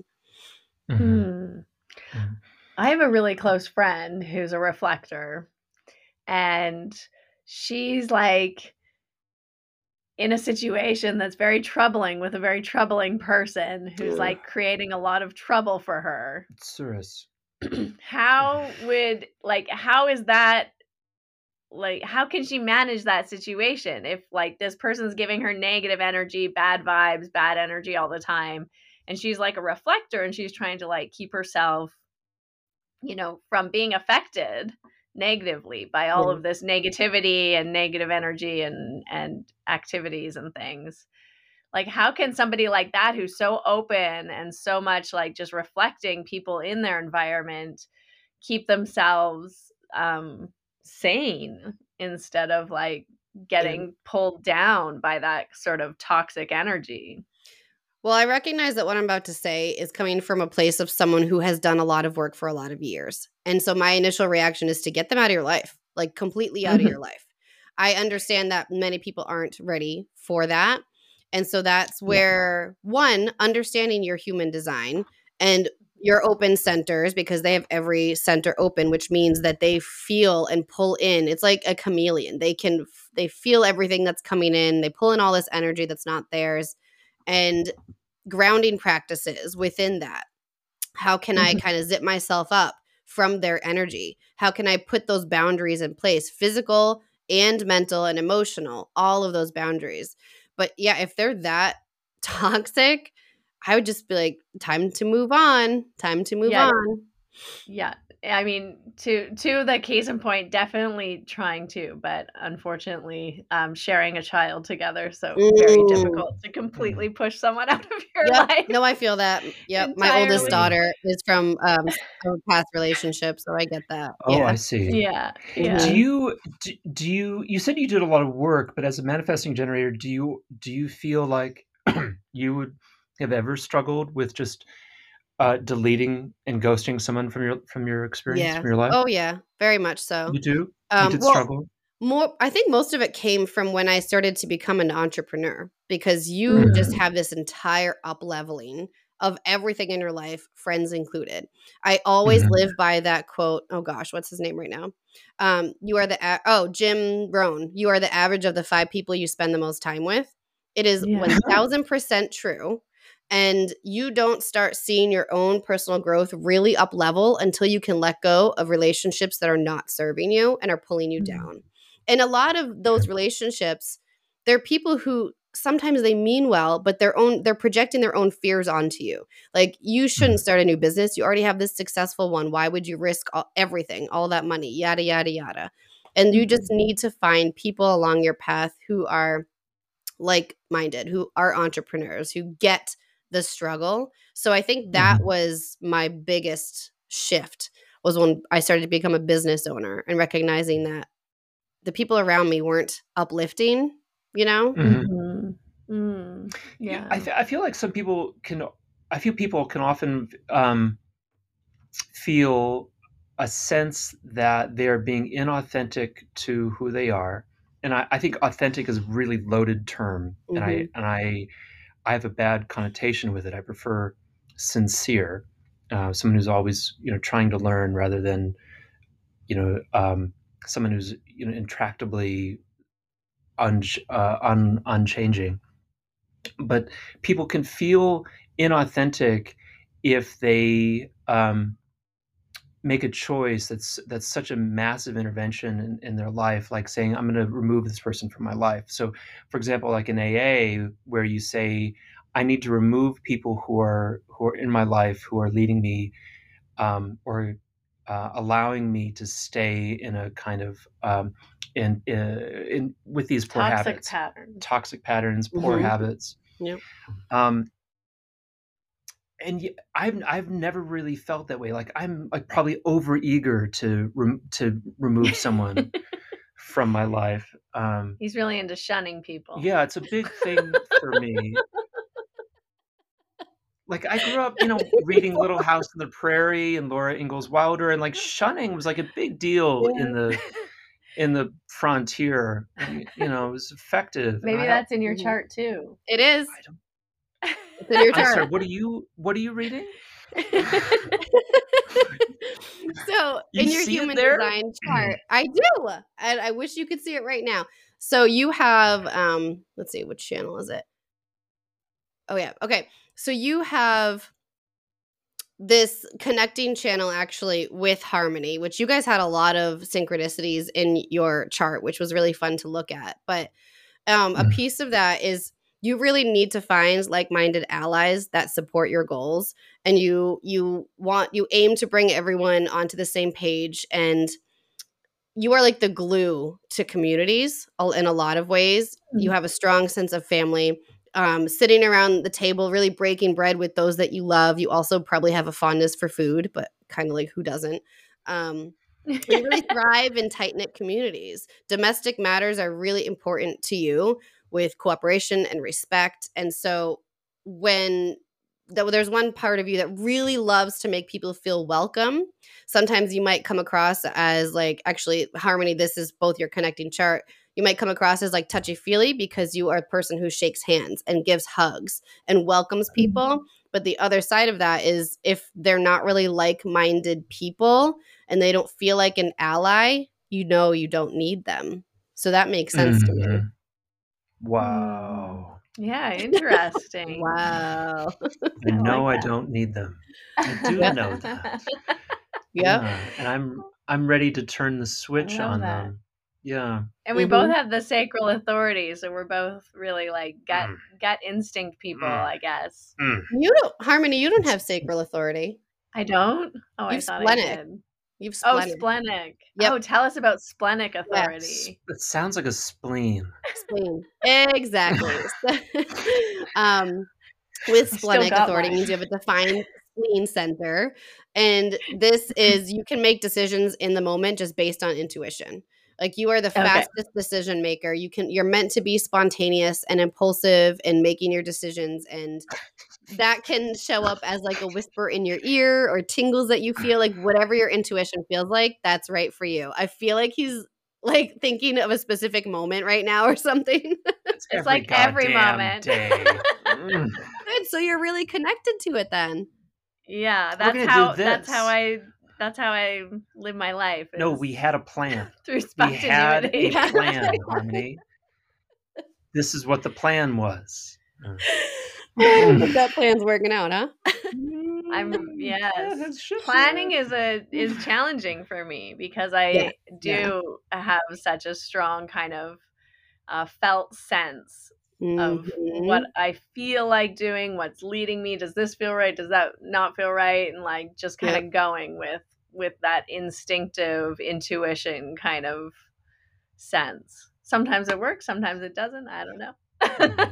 I have a really close friend who's a reflector, and she's like in a situation that's very troubling with a very troubling person who's like creating a lot of trouble for her. Cirrus. How is that, like, how can she manage that situation if like this person's giving her negative energy, bad vibes, bad energy all the time, and she's like a reflector and she's trying to like keep herself, from being affected negatively by all of this negativity and negative energy and activities and things? Like, how can somebody like that, who's so open and so much like just reflecting people in their environment, keep themselves sane instead of like getting pulled down by that sort of toxic energy? Well, I recognize that what I'm about to say is coming from a place of someone who has done a lot of work for a lot of years. And so my initial reaction is to get them out of your life, like completely out of your life. I understand that many people aren't ready for that. And so that's where, one, understanding your human design and your open centers, because they have every center open, which means that they feel and pull in. It's like a chameleon. They feel everything that's coming in. They pull in all this energy that's not theirs. And grounding practices within that. How can I kind of zip myself up from their energy? How can I put those boundaries in place, physical and mental and emotional, all of those boundaries? But yeah, if they're that toxic, I would just be like, time to move on. Time to move on. Yeah. I mean, to the case in point, definitely trying to, but unfortunately, sharing a child together, so very Mm. difficult to completely push someone out of your Yep. life No, I feel that. Yep. My oldest entirely. daughter is from a past relationship, so I get that. Oh, Yeah. I see. Yeah. Do Yeah. Mhm. you said you did a lot of work, but as a manifesting generator, do you feel like you would have ever struggled with just deleting and ghosting someone from your experience, Yeah. from your life? Oh, yeah. Very much so. You do? You did Well, struggle? I think most of it came from when I started to become an entrepreneur, because you just Mm. have this entire up leveling of everything in your life, friends included. I always Mhm. live by that quote. Oh gosh, what's his name right now? You are Jim Rohn. You are the average of the 5 people you spend the most time with. It is Yeah. 1000% true. And you don't start seeing your own personal growth really up level until you can let go of relationships that are not serving you and are pulling you Mhm. down. And a lot of those relationships, they're people who sometimes they mean well, but they're projecting their own fears onto you. Like, you shouldn't start a new business. You already have this successful one. Why would you risk everything, all that money, yada, yada, yada. And you just need to find people along your path who are like-minded, who are entrepreneurs, who get the struggle. So I think that Mhm. was my biggest shift, was when I started to become a business owner and recognizing that the people around me weren't uplifting, you know? Mhm. Yeah. I feel like some people can. I feel people can often feel a sense that they are being inauthentic to who they are, and I think authentic is a really loaded term, and Mhm. I have a bad connotation with it. I prefer sincere, someone who's always trying to learn rather than someone who's intractably unchanging. But people can feel inauthentic if they make a choice that's such a massive intervention in their life, like saying, I'm going to remove this person from my life. So, for example, like in AA, where you say, I need to remove people who are in my life, who are leading me, or allowing me to stay in a kind of in with these poor habits, toxic patterns, poor Mhm. habits. Yep. Um, and I've never really felt that way. Like, I'm like probably over eager to remove someone from my life. He's really into shunning people. Yeah, it's a big thing for me. Like, I grew up, reading Little House on the Prairie and Laura Ingalls Wilder, and like shunning was like a big deal in the frontier. And, it was effective. And Maybe that's in your Mhm. chart too. It is. I don't. It's in your I'm sorry. chart. What are you reading? So, You in your see it human there? design chart, I do. And I wish you could see it right now. So you have let's see, which channel is it? Oh yeah. Okay. So you have this connecting channel actually with Harmony, which you guys had a lot of synchronicities in your chart, which was really fun to look at. But a Mm. piece of that is you really need to find like-minded allies that support your goals, and you aim to bring everyone onto the same page, and you are like the glue to communities in a lot of ways. You have a strong sense of family. Sitting around the table, really breaking bread with those that you love. You also probably have a fondness for food, but kind of like, who doesn't? You really thrive in tight-knit communities. Domestic matters are really important to you, with cooperation and respect. And so when there's one part of you that really loves to make people feel welcome, sometimes you might come across as like, actually, Harmony, this is both your connecting chart. You might come across as like touchy-feely because you are a person who shakes hands and gives hugs and welcomes people. But the other side of that is, if they're not really like-minded people and they don't feel like an ally, you don't need them. So that makes sense to me. Mhm. Wow. Yeah, interesting. Wow. I know like I don't need them. I do Yep. know that. Yep. Yeah, and I'm ready to turn the I switch love on that. them. Yeah. And we both have the sacral authority, so we're both really like gut instinct people, I guess. You don't, Harmony, you don't have sacral authority. I don't? Oh, I You've thought I splenic. did. You've Oh, splenic. splenic. Yep. Oh, tell us about splenic authority. It sounds like a spleen. Spleen. Exactly. With I still splenic got authority mine. means you have a defined spleen center. And this is, you can make decisions in the moment just based on intuition. Like you are the Okay. fastest decision maker. You're meant to be spontaneous and impulsive in making your decisions. And that can show up as like a whisper in your ear or tingles that you feel, like whatever your intuition feels like, that's right for you. I feel like he's like thinking of a specific moment right now or something. It's like every goddamn moment. day. Good. So you're really connected to it then. Yeah, We're that's gonna do that's how this. I live my life. No, is we had a plan. through We had spontaneity. a plan, Harmony. This is what the plan was. But that plan's working out, huh? Yes. Planning is challenging for me because I do have such a strong kind of felt sense of what I feel like doing, what's leading me. Does this feel right? Does that not feel right? And like just kind of going with that instinctive intuition kind of sense. Sometimes it works, sometimes it doesn't. I don't know.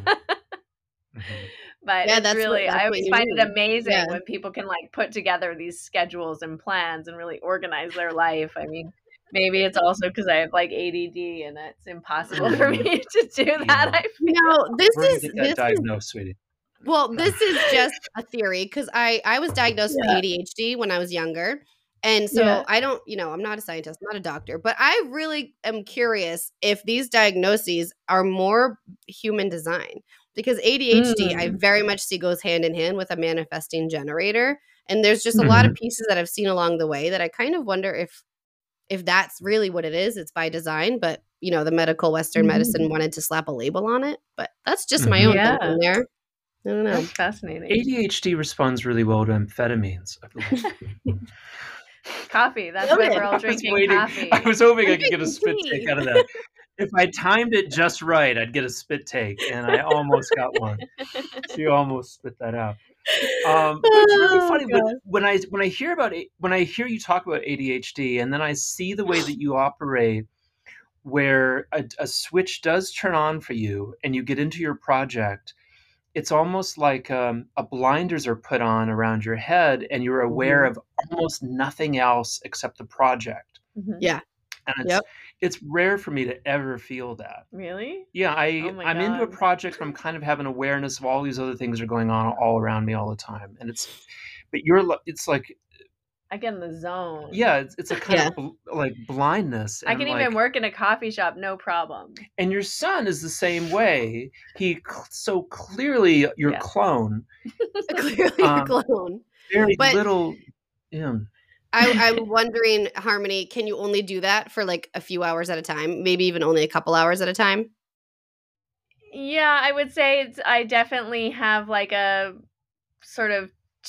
But it's really, I always find it amazing when people can like put together these schedules and plans and really organize their life. I mean, maybe it's also because I have like ADD and it's impossible for me to do that. I feel. This is diagnosed, sweetie. Well, this is just a theory because I was diagnosed with ADHD when I was younger. And so I don't, I'm not a scientist, I'm not a doctor, but I really am curious if these diagnoses are more human design. Because ADHD, I very much see goes hand in hand with a manifesting generator. And there's just a lot of pieces that I've seen along the way that I kind of wonder if that's really what it is. It's by design, but the medical Western medicine wanted to slap a label on it. But that's just my own thinking there. I don't know. That's fascinating. ADHD responds really well to amphetamines, I believe. Coffee. That's why we're all drinking coffee. I was hoping I could get a spit take out of that. If I timed it just right, I'd get a spit take, and I almost got one. She almost spit that out. But it's really funny. But when I hear you talk about ADHD, and then I see the way that you operate, where a switch does turn on for you, and you get into your project, it's almost like blinders are put on around your head, and you're aware of almost nothing else except the project. Yeah. And it's rare for me to ever feel that. Really? Yeah, I'm into a project where I'm kind of having awareness of all these other things that are going on all around me all the time. And it's like I get in the zone. Yeah, it's a kind of like blindness. I can even work in a coffee shop, no problem. And your son is the same way. He so clearly your clone. Clearly your clone. Very little. I'm wondering, Harmony, can you only do that for like a few hours at a time? Maybe even only a couple hours at a time? Yeah, I would say I definitely have like a sort of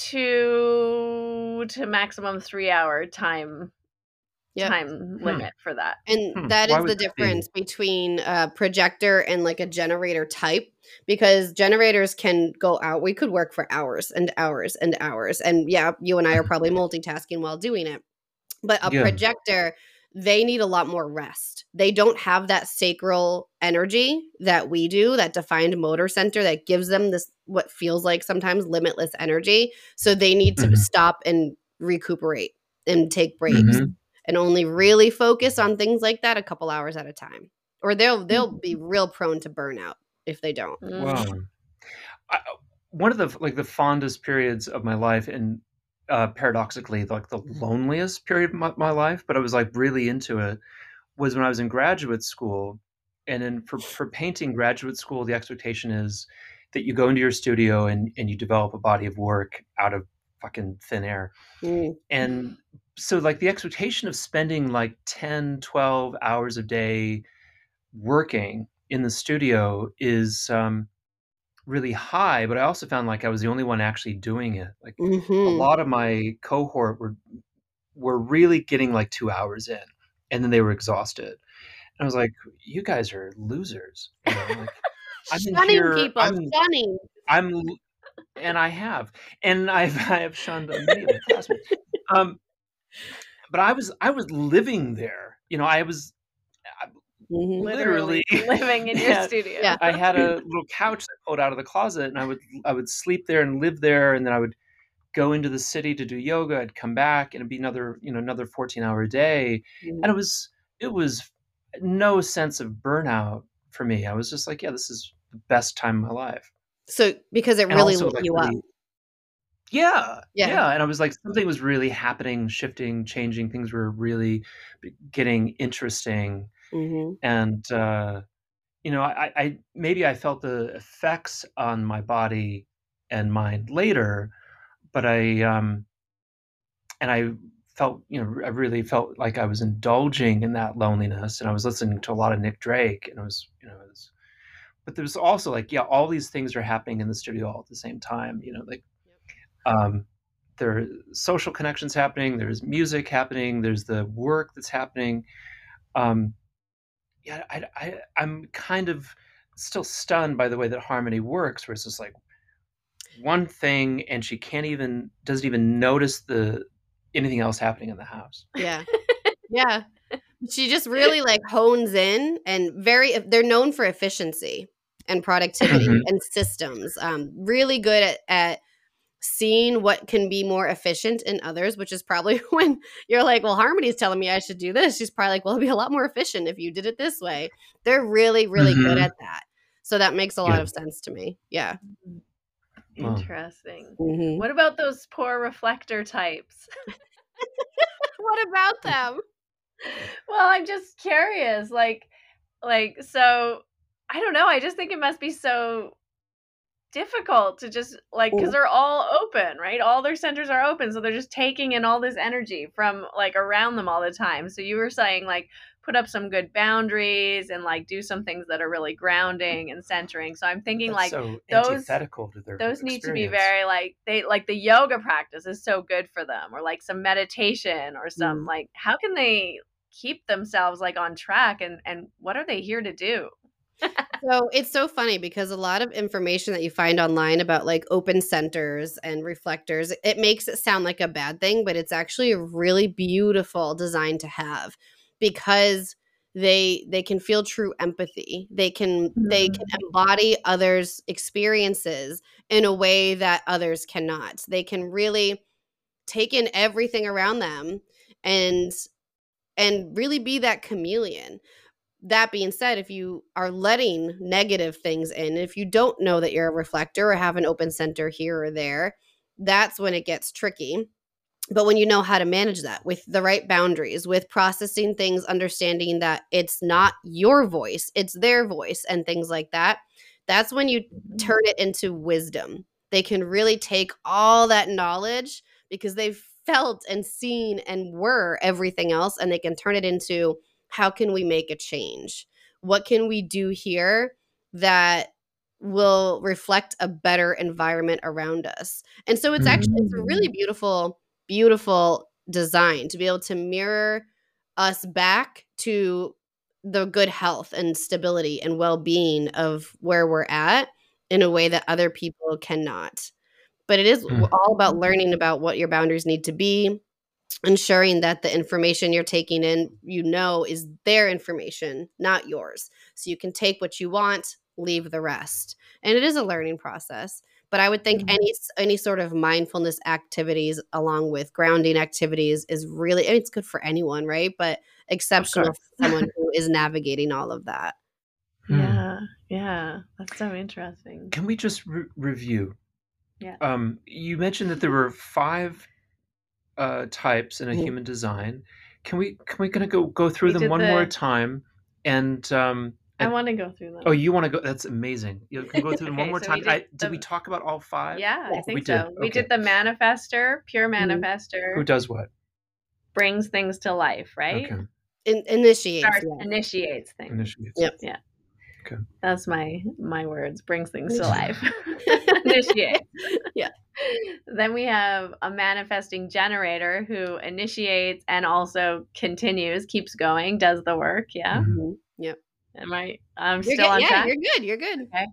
2 to maximum 3 hour time limit for that. And that is the difference between a projector and like a generator type, because generators can go out. We could work for hours and hours and hours. And you and I are probably multitasking while doing it. But a projector, they need a lot more rest. They don't have that sacral energy that we do, that defined motor center that gives them this, what feels like sometimes limitless energy. So they need to stop and recuperate and take breaks. And only really focus on things like that a couple hours at a time, or they'll be real prone to burnout if they don't. Wow. One of the fondest periods of my life, and paradoxically, like the loneliest period of my life, but I was like really into it, was when I was in graduate school. And then for painting graduate school, the expectation is that you go into your studio and you develop a body of work out of fucking thin air. And so like the expectation of spending like 10, 12 hours a day working in the studio is really high, but I also found like I was the only one actually doing it. Like a lot of my cohort were really getting like 2 hours in, and then they were exhausted. And I was like, you guys are losers. Like, Stunning people, stunning. and I have, and I have shunned many of my classmates. But I was living there. I was literally living in your studio. Yeah. I had a little couch that I pulled out of the closet, and I would sleep there and live there, and then I would go into the city to do yoga. I'd come back, and it'd be another 14-hour day, and it was no sense of burnout for me. I was just like, yeah, this is the best time of my life. So because it And really also, lit like, you up. really, yeah, Yeah. and I was like, something was really happening, shifting, changing. Things were really getting interesting, and I maybe I felt the effects on my body and mind later, but I felt, I really felt like I was indulging in that loneliness, and I was listening to a lot of Nick Drake, and but there was also like, yeah, all these things are happening in the studio all at the same time, like, there are social connections happening, there's music happening, there's the work that's happening. Yeah, I'm kind of still stunned by the way that harmony works, where it's just like one thing, and she doesn't even notice anything else happening in the house. Yeah. Yeah. She just really like hones in, and they're known for efficiency and productivity and systems. Really good at seeing what can be more efficient in others, which is probably when you're like, well, Harmony's telling me I should do this. She's probably like, well, it'd be a lot more efficient if you did it this way. They're really, really good at that. So that makes a lot of sense to me. Yeah. Interesting. What about those poor reflector types? What about them? Well, I'm just curious. Like, so I don't know. I just think it must be so difficult to just like, because they're all open, right? All their centers are open, so they're just taking in all this energy from like around them all the time. So you were saying like put up some good boundaries and like do some things that are really grounding and centering. So I'm thinking That's like so those antithetical to their those need to be experience. very like the yoga practice is so good for them, or like some meditation or some like how can they keep themselves like on track, and what are they here to do? So it's so funny because a lot of information that you find online about like open centers and reflectors, it makes it sound like a bad thing, but it's actually a really beautiful design to have, because they can feel true empathy. They can embody others' experiences in a way that others cannot. They can really take in everything around them and really be that chameleon. That being said, if you are letting negative things in, if you don't know that you're a reflector or have an open center here or there, that's when it gets tricky. But when you know how to manage that with the right boundaries, with processing things, understanding that it's not your voice, it's their voice and things like that, that's when you turn it into wisdom. They can really take all that knowledge because they've felt and seen and were everything else, and they can turn it into, how can we make a change? What can we do here that will reflect a better environment around us? And so it's actually, it's a really beautiful design to be able to mirror us back to the good health and stability and well-being of where we're at in a way that other people cannot. But it is all about learning about what your boundaries need to be, ensuring that the information you're taking in, is their information, not yours. So you can take what you want, leave the rest. And it is a learning process. But I would think any sort of mindfulness activities along with grounding activities is really, it's good for anyone, right? But exceptional for someone who is navigating all of that. Yeah. That's so interesting. Can we just review? Yeah. You mentioned that there were 5 types in a human design. Can we kind of go through them one more time? And I want to go through them. Oh, you want to go? That's amazing. You can go through them one more time. Did we talk about all 5? Yeah, I think so. We did the manifester, pure manifester. Who does what? Brings things to life, right? Okay. Initiates. Initiates things. Initiates. Yep. Yeah. Okay. That's my words. Brings things to life. Initiate. Yeah. Then we have a manifesting generator who initiates and also continues, keeps going, does the work. Yeah. Yep. I'm still on track? You're good. Okay.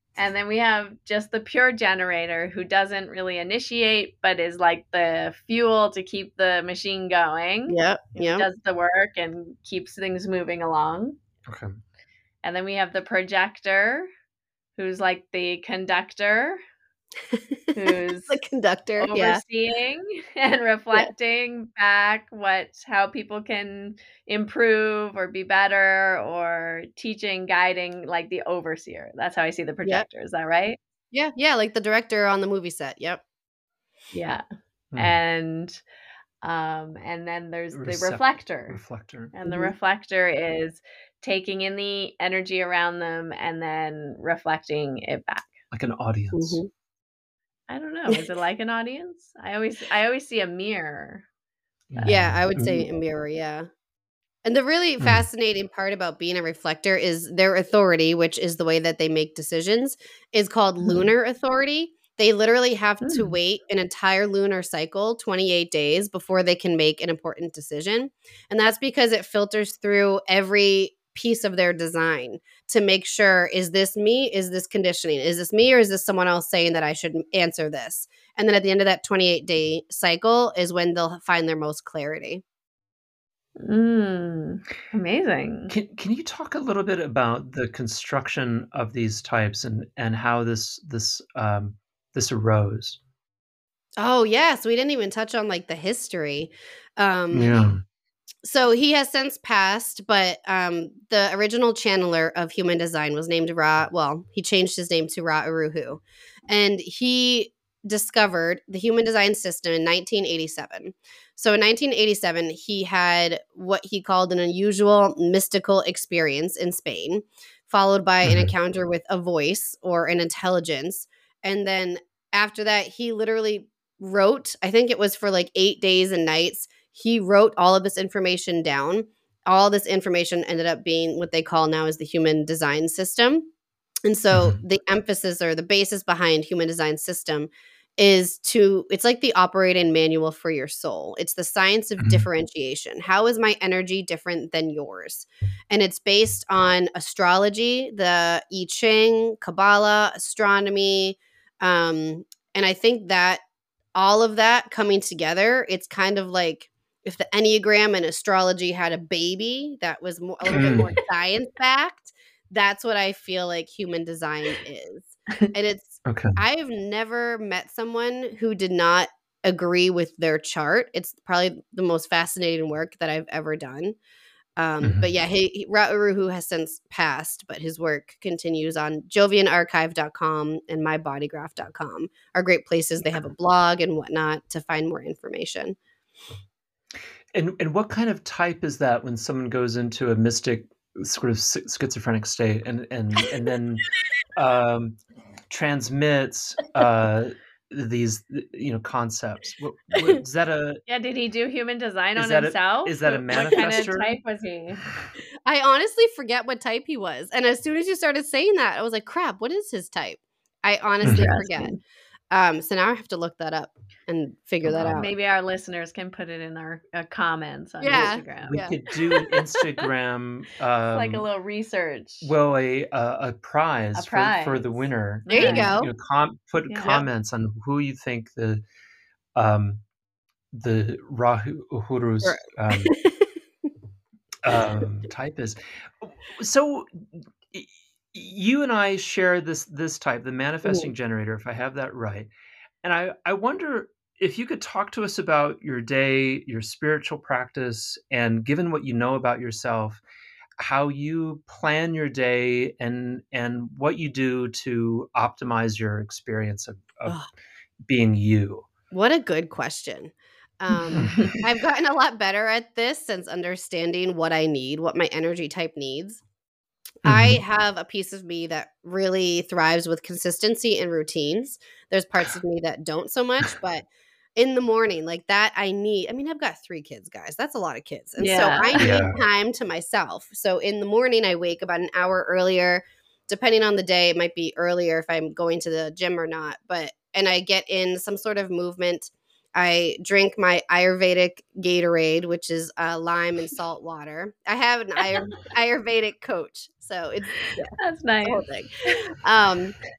And then we have just the pure generator who doesn't really initiate, but is like the fuel to keep the machine going. Yep. Does the work and keeps things moving along. Okay. And then we have the projector, who's like the conductor, who's the conductor, overseeing and reflecting back how people can improve or be better, or teaching, guiding, like the overseer. That's how I see the projector. Is that right? Yeah, like the director on the movie set. Yep. Yeah. And then there's the reflector. And the reflector is taking in the energy around them and then reflecting it back. Like an audience. I don't know. Is it like an audience? I always see a mirror. Yeah, I would say a mirror, yeah. And the really fascinating part about being a reflector is their authority, which is the way that they make decisions, is called lunar authority. They literally have to wait an entire lunar cycle, 28 days, before they can make an important decision. And that's because it filters through every piece of their design to make sure, is this me? Is this conditioning? Is this me, or is this someone else saying that I should answer this? And then at the end of that 28-day cycle is when they'll find their most clarity. Amazing. Can you talk a little bit about the construction of these types and how this arose? Oh yes, we didn't even touch on like the history. Yeah. So he has since passed, but the original channeler of human design was named Ra. Well, he changed his name to Ra Uru Hu, and he discovered the human design system in 1987. So in 1987, he had what he called an unusual mystical experience in Spain, followed by an encounter with a voice or an intelligence. And then after that, he literally wrote, I think it was for like 8 days and nights, he wrote all of this information down. All this information ended up being what they call now as the human design system. And so the emphasis or the basis behind human design system is it's like the operating manual for your soul. It's the science of differentiation. How is my energy different than yours? And it's based on astrology, the I Ching, Kabbalah, astronomy. And I think that all of that coming together, it's kind of like if the Enneagram and astrology had a baby that was a little bit more science-backed, that's what I feel like human design is. And it's I've never met someone who did not agree with their chart. It's probably the most fascinating work that I've ever done. But yeah, Ra Uru Hu has since passed, but his work continues on jovianarchive.com and mybodygraph.com are great places. They have a blog and whatnot to find more information. And what kind of type is that when someone goes into a mystic sort of schizophrenic state and then transmits these concepts? Is that did he do human design on himself? Is that a manifestor? What kind of type was he? I honestly forget what type he was, and as soon as you started saying that, I was like, crap, what is his type? I honestly forget. So now I have to look that up and figure that out. Maybe our listeners can put it in our comments on Instagram. We could do an Instagram like a little research. Well, a prize for the winner. There you go. Put comments on who you think the Rahu Uhuru's type is. So you and I share this type, the manifesting generator, if I have that right. And I wonder if you could talk to us about your day, your spiritual practice, and given what you know about yourself, how you plan your day and what you do to optimize your experience of being you. What a good question. I've gotten a lot better at this since understanding what I need, what my energy type needs. I have a piece of me that really thrives with consistency and routines. There's parts of me that don't so much, but in the morning, like that, I've got 3 kids, guys. That's a lot of kids. And so I need time to myself. So in the morning, I wake about an hour earlier. Depending on the day, it might be earlier if I'm going to the gym or not. And I get in some sort of movement. I drink my Ayurvedic Gatorade, which is lime and salt water. I have an Ayurvedic coach, so it's that's nice. The whole thing.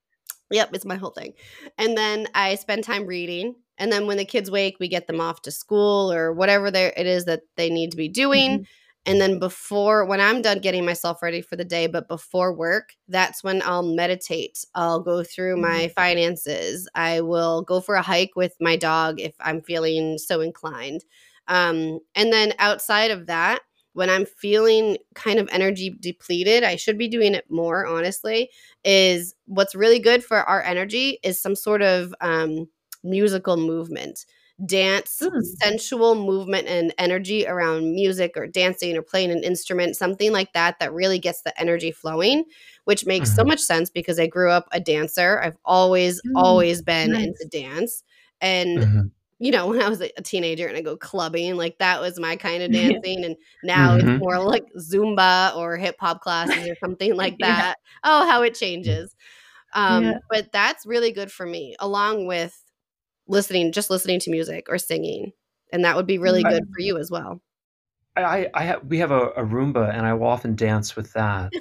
Yep, it's my whole thing. And then I spend time reading. And then when the kids wake, we get them off to school or whatever it is that they need to be doing. Mhm. And then when I'm done getting myself ready for the day, but before work, that's when I'll meditate. I'll go through my finances. I will go for a hike with my dog if I'm feeling so inclined. And then outside of that, when I'm feeling kind of energy depleted, I should be doing it more, honestly, is what's really good for our energy is some sort of musical movement. Dance, sensual movement and energy around music or dancing or playing an instrument, something like that really gets the energy flowing, which makes so much sense because I grew up a dancer. I've always been into dance. And when I was a teenager and I go clubbing, like that was my kind of dancing. And now it's more like Zumba or hip hop classes or something like that. Oh, how it changes. But that's really good for me, along with listening to music or singing. And that would be really good for you as well. We have a Roomba, and I will often dance with that.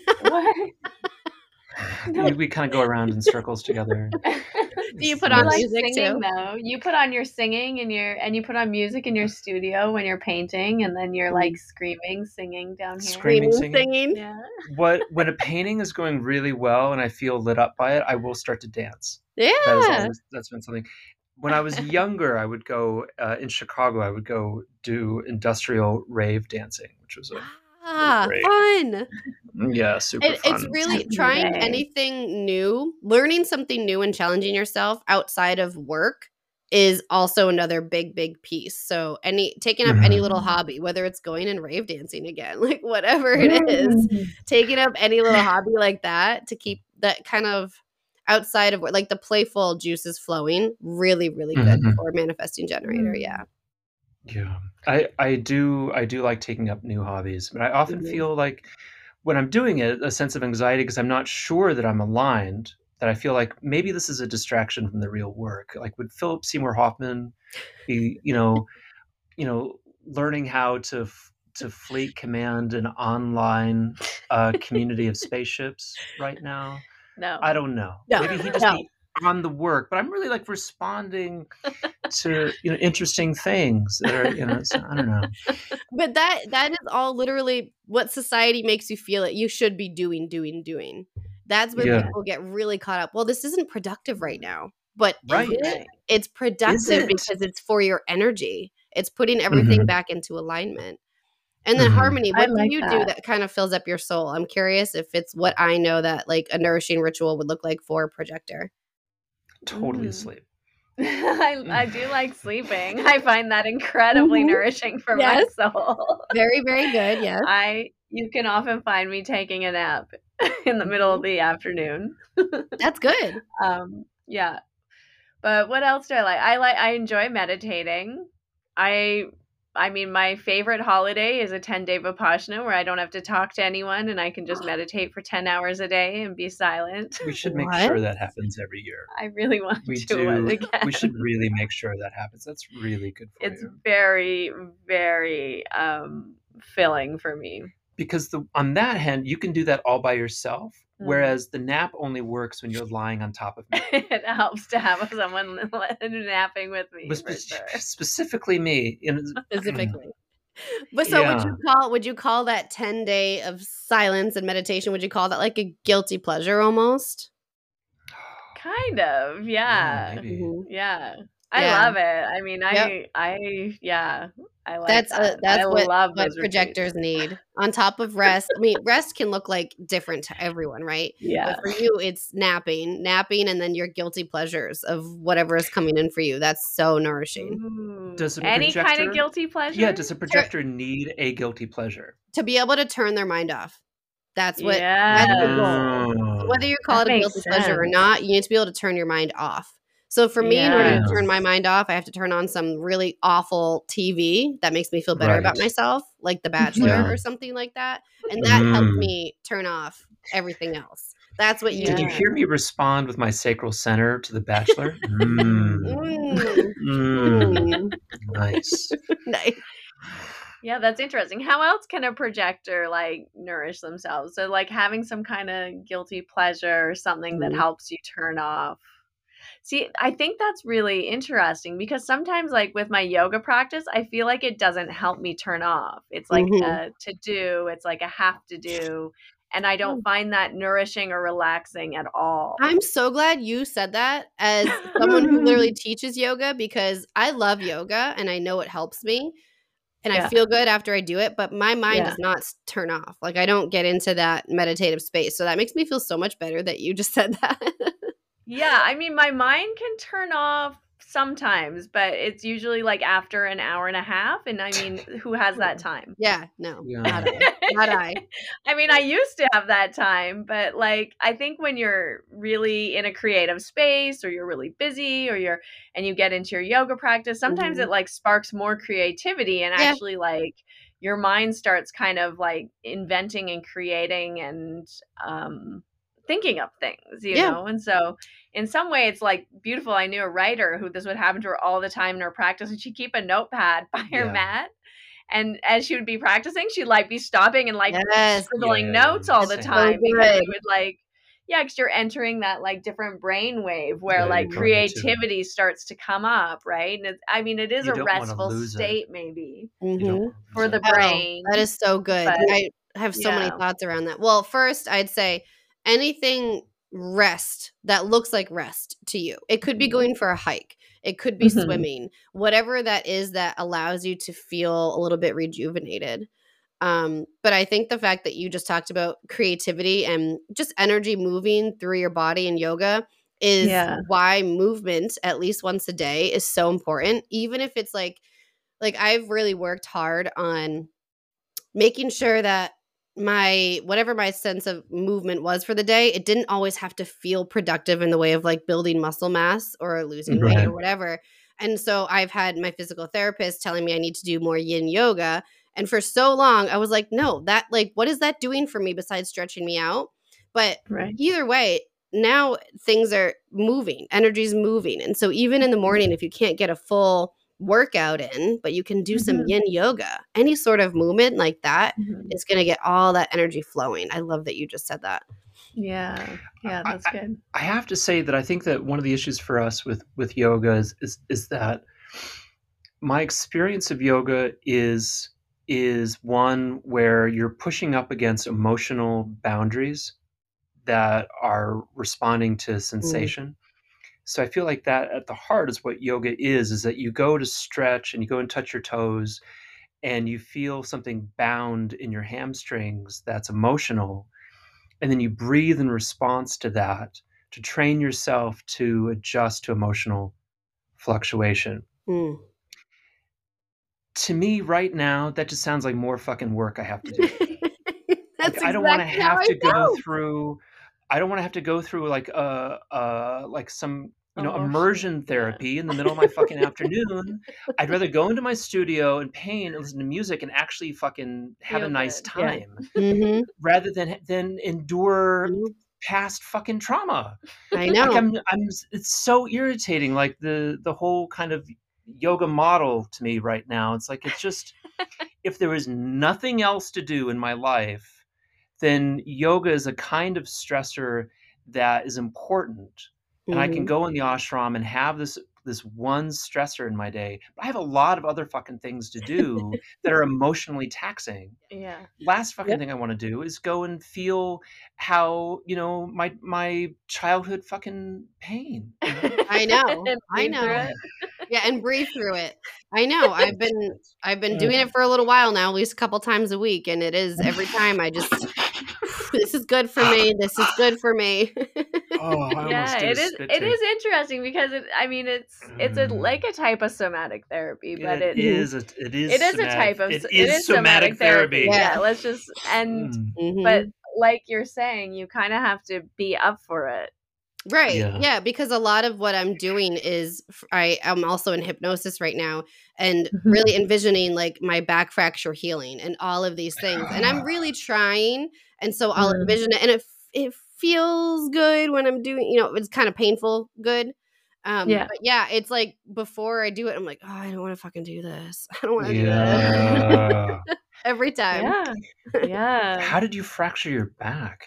What? We kind of go around in circles together. Do you put on like music singing, too? though? You put on your singing and you put on music in your studio when you're painting, and then you're like screaming, singing down here. Screaming, singing. Yeah. When a painting is going really well and I feel lit up by it, I will start to dance. Yeah. That's been something. When I was younger, I would go in Chicago. I would go do industrial rave dancing, which was fun. Yeah, super fun. It's really trying anything new, learning something new and challenging yourself outside of work is also another big piece. So taking up any little hobby, whether it's going and rave dancing again, like whatever it is, taking up any little hobby like that to keep that kind of outside of like the playful juices flowing, really good for manifesting generator. Yeah. I do like taking up new hobbies, but I often feel like when I'm doing it, a sense of anxiety because I'm not sure that I'm aligned, that I feel like maybe this is a distraction from the real work. Like, would Philip Seymour Hoffman be, learning how to fleet command an online community of spaceships right now? No. I don't know. No. Maybe he'd just be on the work, but I'm really like responding to interesting things that are so, I don't know. But that is all literally what society makes you feel it. You should be doing. That's when people get really caught up. Well, this isn't productive right now, but it's productive because it's for your energy. It's putting everything back into alignment. And then Harmony, what do you do that kind of fills up your soul? I'm curious if it's what I know that like a nourishing ritual would look like for a projector. Totally asleep. I do like sleeping. I find that incredibly nourishing for my soul. Very, very good. Yes. You can often find me taking a nap in the middle of the afternoon. That's good. Yeah. But what else do I like? I enjoy meditating. I mean, my favorite holiday is a 10-day Vipassana where I don't have to talk to anyone and I can just meditate for 10 hours a day and be silent. We should make sure that happens every year. I really want we to do. Again. We should really make sure that happens. That's really good for you. It's very, very filling for me. Because on that hand, you can do that all by yourself, whereas the nap only works when you're lying on top of me. It helps to have someone napping with me. Specifically me. Specifically. But so would you call that 10-day of silence and meditation, would you call that like a guilty pleasure almost? Kind of, yeah. Maybe. Yeah. I love it. I mean, I like that's love what projectors need on top of rest. I mean, rest can look like different to everyone, right? Yeah. But for you, it's napping, and then your guilty pleasures of whatever is coming in for you. That's so nourishing. Does any kind of guilty pleasure? Yeah. Does a projector need a guilty pleasure to be able to turn their mind off? That's what. That's the goal. So whether you call it a guilty pleasure or not, you need to be able to turn your mind off. So for me, in order to turn my mind off, I have to turn on some really awful TV that makes me feel better about myself, like The Bachelor or something like that. And that helps me turn off everything else. That's what you Did you hear me respond with my sacral center to The Bachelor? Nice. Nice. Yeah, that's interesting. How else can a projector like nourish themselves? So like having some kind of guilty pleasure or something that helps you turn off. See, I think that's really interesting because sometimes like with my yoga practice, I feel like it doesn't help me turn off. It's like a to do, it's like a have to do, and I don't find that nourishing or relaxing at all. I'm so glad you said that as someone who literally teaches yoga, because I love yoga and I know it helps me. And I feel good after I do it, but my mind does not turn off. Like I don't get into that meditative space. So that makes me feel so much better that you just said that. Yeah, I mean, my mind can turn off sometimes, but it's usually like after an hour and a half. And I mean, who has that time? Yeah, no, Yeah. not I. Not I. I mean, I used to have that time, but like, I think when you're really in a creative space or you're really busy or and you get into your yoga practice, sometimes it like sparks more creativity and actually like your mind starts kind of like inventing and creating and, thinking of things, you know? And so in some way it's like beautiful. I knew a writer who this would happen to her all the time in her practice, and she'd keep a notepad by her mat. And as she would be practicing, she'd like be stopping and like scribbling notes all the time because it would like, because you're entering that like different brain wave where like creativity starts to come up, right? And I mean, it is a restful state maybe for the brain. That is so good. I have so many thoughts around that. Well, first I'd say anything rest that looks like rest to you. It could be going for a hike. It could be swimming, whatever that is that allows you to feel a little bit rejuvenated. But I think the fact that you just talked about creativity and just energy moving through your body in yoga is why movement at least once a day is so important. Even if it's like I've really worked hard on making sure that whatever my sense of movement was for the day, it didn't always have to feel productive in the way of like building muscle mass or losing weight or whatever. And so I've had my physical therapist telling me I need to do more yin yoga. And for so long, I was like, no, that like, what is that doing for me besides stretching me out? But either way, now things are moving, energy's moving. And so even in the morning, if you can't get a full workout in, but you can do some yin yoga, any sort of movement like that is going to get all that energy flowing. I love that you just said that. Yeah, that's good. I have to say that I think that one of the issues for us with yoga is that my experience of yoga is one where you're pushing up against emotional boundaries that are responding to sensation. So I feel like that at the heart is what yoga is that you go to stretch and you go and touch your toes and you feel something bound in your hamstrings that's emotional. And then you breathe in response to that to train yourself to adjust to emotional fluctuation. To me right now, that just sounds like more fucking work I have to do. I don't want to have to go through. I don't want to have to go through like some immersion therapy in the middle of my fucking afternoon. I'd rather go into my studio and paint and listen to music and actually fucking have a nice time rather than endure past fucking trauma. I know. Like it's so irritating. Like the whole kind of yoga model to me right now. It's like, it's just, if there was nothing else to do in my life, then yoga is a kind of stressor that is important. And I can go in the ashram and have this one stressor in my day, but I have a lot of other fucking things to do that are emotionally taxing. Last fucking thing I want to do is go and feel how, my childhood fucking pain. I know. I know. Yeah, and breathe through it. I know. I've been doing it for a little while now, at least a couple times a week, and it is every time I just this is good for me. This is good for me. It is interesting because it's like a type of somatic therapy, but it is a type of somatic therapy. Yeah, let's just but like you're saying, you kind of have to be up for it. Right. Yeah, because a lot of what I'm doing is I'm also in hypnosis right now and really envisioning like my back fracture healing and all of these things. And I'm really trying. And so I'll envision it, and it feels good when I'm doing, it's kind of painful good. But yeah, it's like before I do it, I'm like, oh, I don't want to fucking do this. I don't want to do Yeah. this. Every time. Yeah. How did you fracture your back?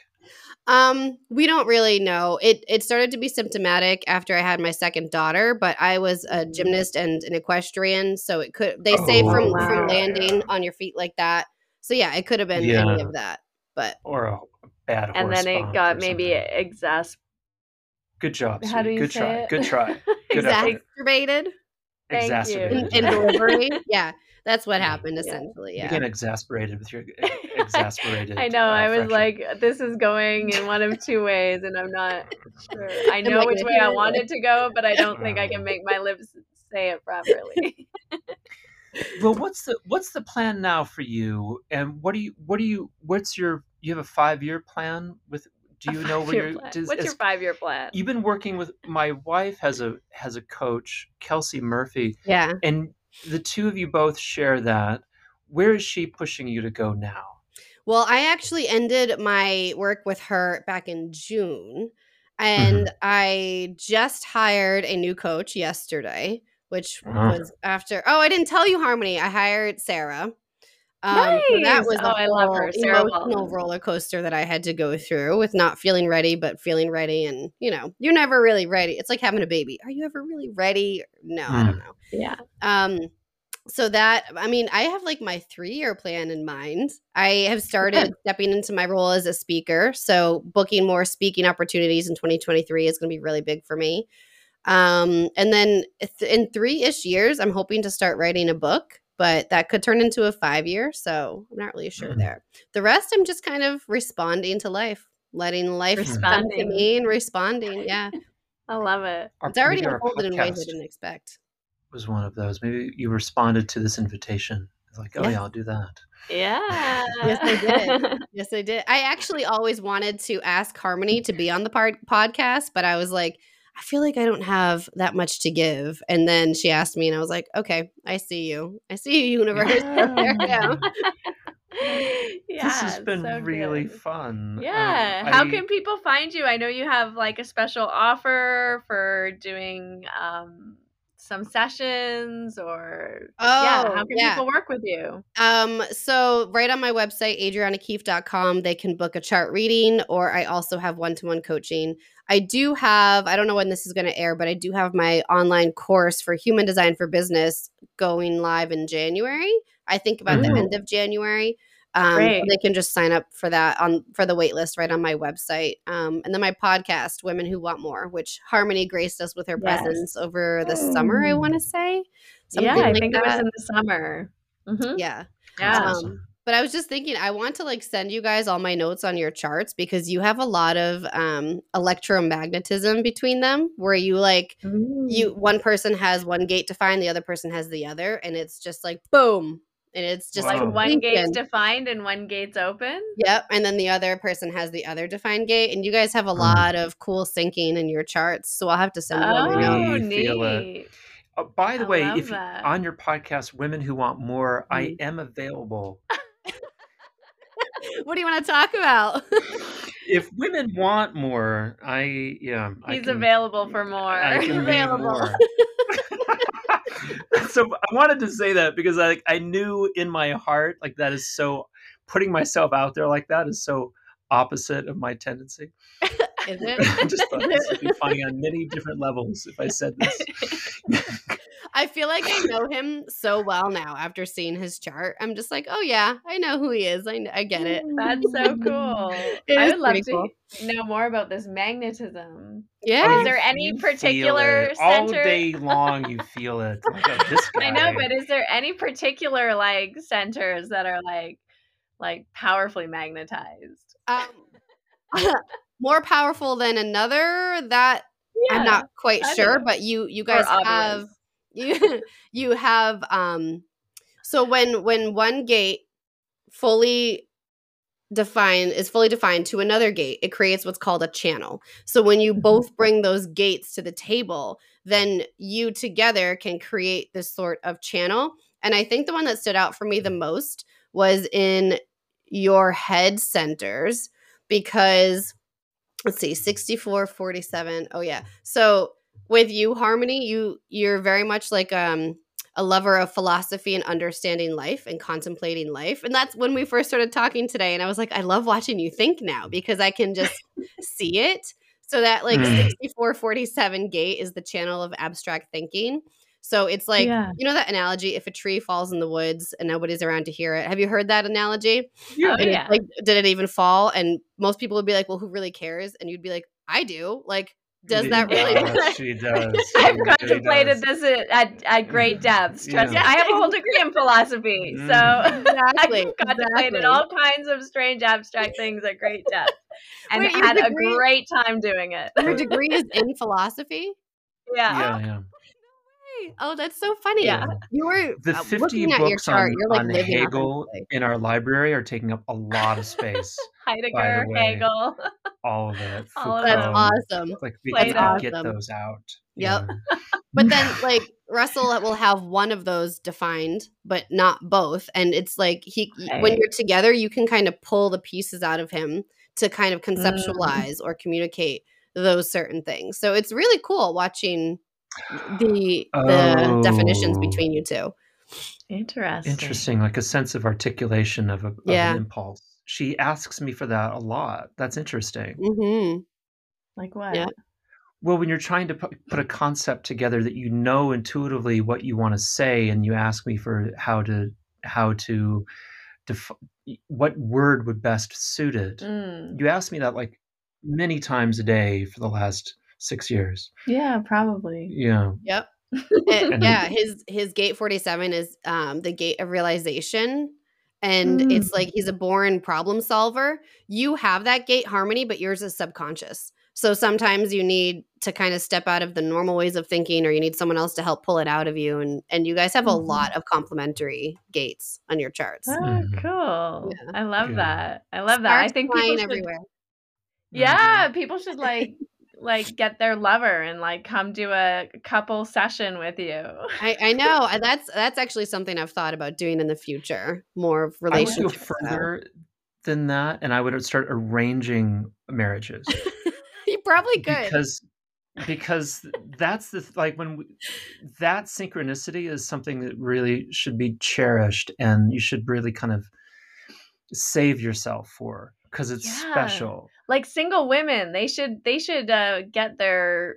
We don't really know. It started to be symptomatic after I had my second daughter, but I was a gymnast and an equestrian, so it could they say from landing on your feet like that. So yeah, it could have been any of that. But or a bad horse. And then it bump got or maybe something. Good job, How do sweetie. you Good say try. it? Good try. Good effort. exacerbated Thank you. Exacerbated. in delivery. Yeah, that's what happened essentially. You Yeah. became exasperated with your exasperated. I know. I was fracture. like, this is going in one of two ways, and I'm not sure. I know like, which way I want it to go, but I don't think I can make my lips say it properly. Well, what's the plan now for you? And what's your you have a 5-year plan with? Do you know where you're? What's your 5-year plan? You've been working with my wife has a coach, Kelsey Murphy. Yeah. And the two of you both share that. Where is she pushing you to go now? Well, I actually ended my work with her back in June, and I just hired a new coach yesterday, which was after. Oh, I didn't tell you, Harmony. I hired Sarah. Nice. So that was I love her. Sarah emotional roller coaster that I had to go through with not feeling ready, but feeling ready. And, you're never really ready. It's like having a baby. Are you ever really ready? No, I don't know. Yeah. So that, I have like my 3-year plan in mind. I have started stepping into my role as a speaker. So booking more speaking opportunities in 2023 is going to be really big for me. And then in 3-ish years, I'm hoping to start writing a book. But that could turn into a 5-year, so I'm not really sure there. The rest, I'm just kind of responding to life, letting life come to me and responding. Yeah, I love it. It's already unfolded in ways I didn't expect. Was one of those. Maybe you responded to this invitation. It's like, oh yeah, I'll do that. Yeah. Yes, I did. Yes, I did. I actually always wanted to ask Harmony to be on the podcast, but I was like, I feel like I don't have that much to give. And then she asked me and I was like, okay, I see you. I see you, universe. Yeah, this has been so really good. fun. Yeah. How can people find you? I know you have like a special offer for doing some sessions or how can people work with you? So right on my website, adrianakeefe.com, they can book a chart reading, or I also have one-to-one coaching. I do have, I don't know when this is going to air, but I do have my online course for Human Design for Business going live in January. I think about the end of January. So they can just sign up for that for the wait list right on my website. And then my podcast, Women Who Want More, which Harmony graced us with her presence over the summer, I want to say. I think it was in the summer. Yeah. Awesome. But I was just thinking, I want to like send you guys all my notes on your charts because you have a lot of electromagnetism between them where you like one person has one gate defined, the other person has the other, and it's just like boom. And it's just like one gate's defined and one gate's open. Yep. And then the other person has the other defined gate. And you guys have a lot of cool syncing in your charts. So I'll have to send you all my notes. Feel it. By the way, if on your podcast, Women Who Want More, I am available. What do you want to talk about? If women want more, he's available for more. I can make more. So I wanted to say that because I knew in my heart, like that is so, putting myself out there like that is so opposite of my tendency. Is it? I just thought this would be funny on many different levels if I said this. I feel like I know him so well now after seeing his chart. I'm just like, oh yeah, I know who he is. I get it. That's so cool. I would love to know more about this magnetism. Yeah. Is there any particular center? All day long you feel it. Like, this guy. I know, but is there any particular like centers that are like powerfully magnetized? More powerful than another? That I'm not quite sure, but you guys have you have so when one gate is fully defined to another gate, it creates what's called a channel. So when you both bring those gates to the table, then you together can create this sort of channel. And I think the one that stood out for me the most was in your head centers, because let's see, 64, 47. Oh yeah. So with you, Harmony, you're very much like a lover of philosophy and understanding life and contemplating life. And that's when we first started talking today. And I was like, I love watching you think now because I can just see it. So that like 6447 gate is the channel of abstract thinking. So it's like, you know that analogy, if a tree falls in the woods and nobody's around to hear it. Have you heard that analogy? Yeah. And it's like, did it even fall? And most people would be like, well, who really cares? And you'd be like, I do. Like, does that really? She does. I've contemplated this at great depths. Trust me. I have a whole degree in philosophy. So Exactly. I've contemplated all kinds of strange abstract things at great depth. And Wait, had a great time doing it. Your degree is in philosophy? Yeah. Oh, that's so funny. Yeah. You were The 50 looking at your books chart. on, You're like on living Hegel in our library are taking up a lot of space. Heidegger, Hegel. All of it. All of That's them. awesome. Like we Plato. can get those out. Yep. But then like Russell will have one of those defined, but not both. And it's like when you're together, you can kind of pull the pieces out of him to kind of conceptualize or communicate those certain things. So it's really cool watching the definitions between you two. Interesting. Like a sense of articulation of an impulse. She asks me for that a lot. That's interesting. Mm-hmm. Like what? Yeah. Well, when you're trying to put a concept together that you know intuitively what you want to say, and you ask me for how to what word would best suit it. You ask me that like many times a day for the last 6 years. Yeah, probably. Yeah. Yep. His gate 47 is the gate of realization. And it's like he's a born problem solver. You have that gate, Harmony, but yours is subconscious. So sometimes you need to kind of step out of the normal ways of thinking, or you need someone else to help pull it out of you. And you guys have a lot of complementary gates on your charts. Oh, cool. Yeah. I love that. Sparks I think people should, everywhere. Yeah, people should like get their lover and like come do a couple session with you. I know. That's actually something I've thought about doing in the future. More of relationships. I would go further than that, and I would start arranging marriages. You probably could. Because that's that synchronicity is something that really should be cherished, and you should really kind of save yourself for, because it's special. Like single women, they should get their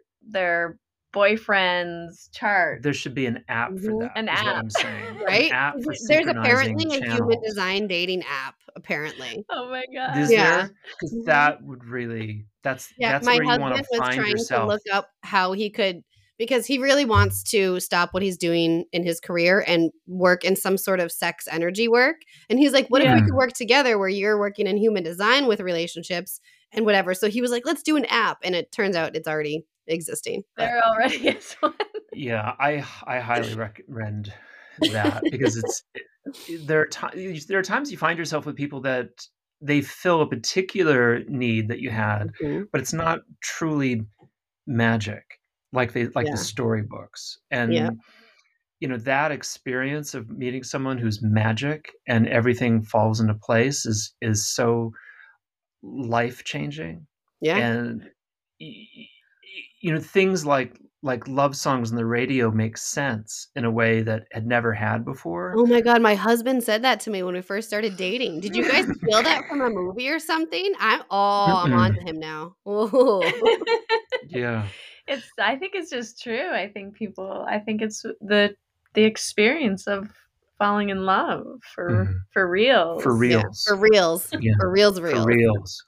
boyfriend's chart. There should be an app for that. An app, what I'm saying. Right? An app for There's apparently a channels. human design dating app. Apparently. Oh my god. Is there? Because that would really. That's my where you want husband to was find trying yourself. to look up how he could, because he really wants to stop what he's doing in his career and work in some sort of sex energy work. And he's like, what if we could work together where you're working in human design with relationships and whatever? So he was like, let's do an app. And it turns out it's already existing. There already is one. Yeah, I highly recommend that, because there are times you find yourself with people that they fill a particular need that you had, but it's not truly magic like the storybooks. And that experience of meeting someone who's magic and everything falls into place is so life-changing. Yeah. And things like love songs on the radio make sense in a way that had never had before. Oh my God, my husband said that to me when we first started dating. Did you guys feel that from a movie or something? I'm on to him now. Yeah. I think it's just true. I think it's the experience of falling in love for reals. For reals. Yeah. For reals. Yeah. For reals. For reals.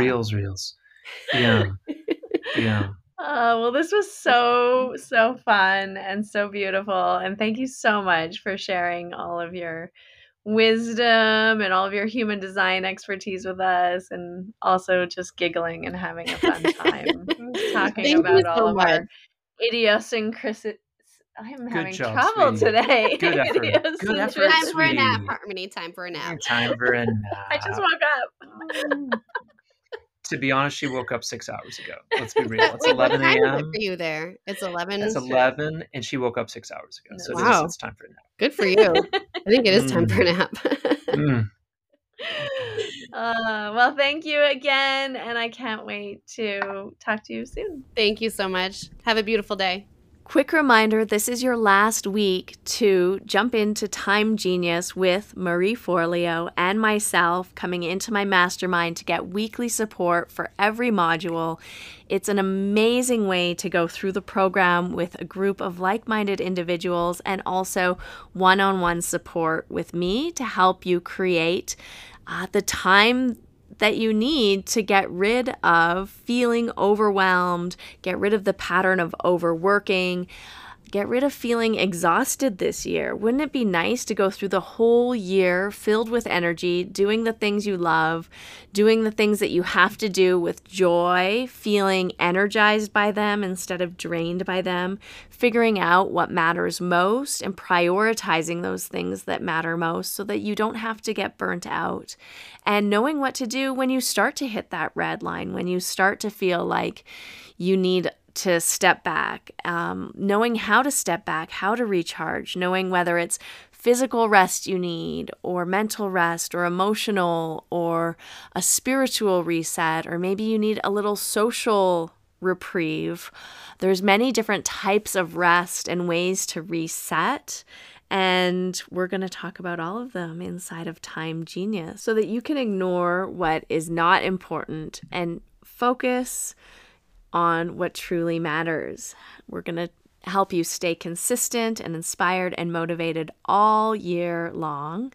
Yeah. Yeah. Well, this was so fun and so beautiful. And thank you so much for sharing all of your wisdom and all of your human design expertise with us, and also just giggling and having a fun time talking about all of our idiosyncrasies. I'm having trouble today. Good effort. Good effort. Time for a nap, Harmony. Time for a nap. Time for a nap. I just woke up. To be honest, she woke up 6 hours ago. Let's be real. It's 11 a.m. What time is it for you there? It's 11. It's 11, and she woke up 6 hours ago. So it's time for a nap. Good for you. I think it is time for a nap. Well, thank you again, and I can't wait to talk to you soon. Thank you so much. Have a beautiful day. Quick reminder, this is your last week to jump into Time Genius with Marie Forleo and myself coming into my mastermind to get weekly support for every module. It's an amazing way to go through the program with a group of like-minded individuals and also one-on-one support with me to help you create the time that you need to get rid of feeling overwhelmed, get rid of the pattern of overworking, get rid of feeling exhausted this year. Wouldn't it be nice to go through the whole year filled with energy, doing the things you love, doing the things that you have to do with joy, feeling energized by them instead of drained by them, figuring out what matters most and prioritizing those things that matter most so that you don't have to get burnt out, and knowing what to do when you start to hit that red line, when you start to feel like you need to step back, knowing how to step back, how to recharge, knowing whether it's physical rest you need or mental rest or emotional or a spiritual reset, or maybe you need a little social reprieve. There's many different types of rest and ways to reset. And we're going to talk about all of them inside of Time Genius so that you can ignore what is not important and focus on what truly matters. We're going to help you stay consistent and inspired and motivated all year long.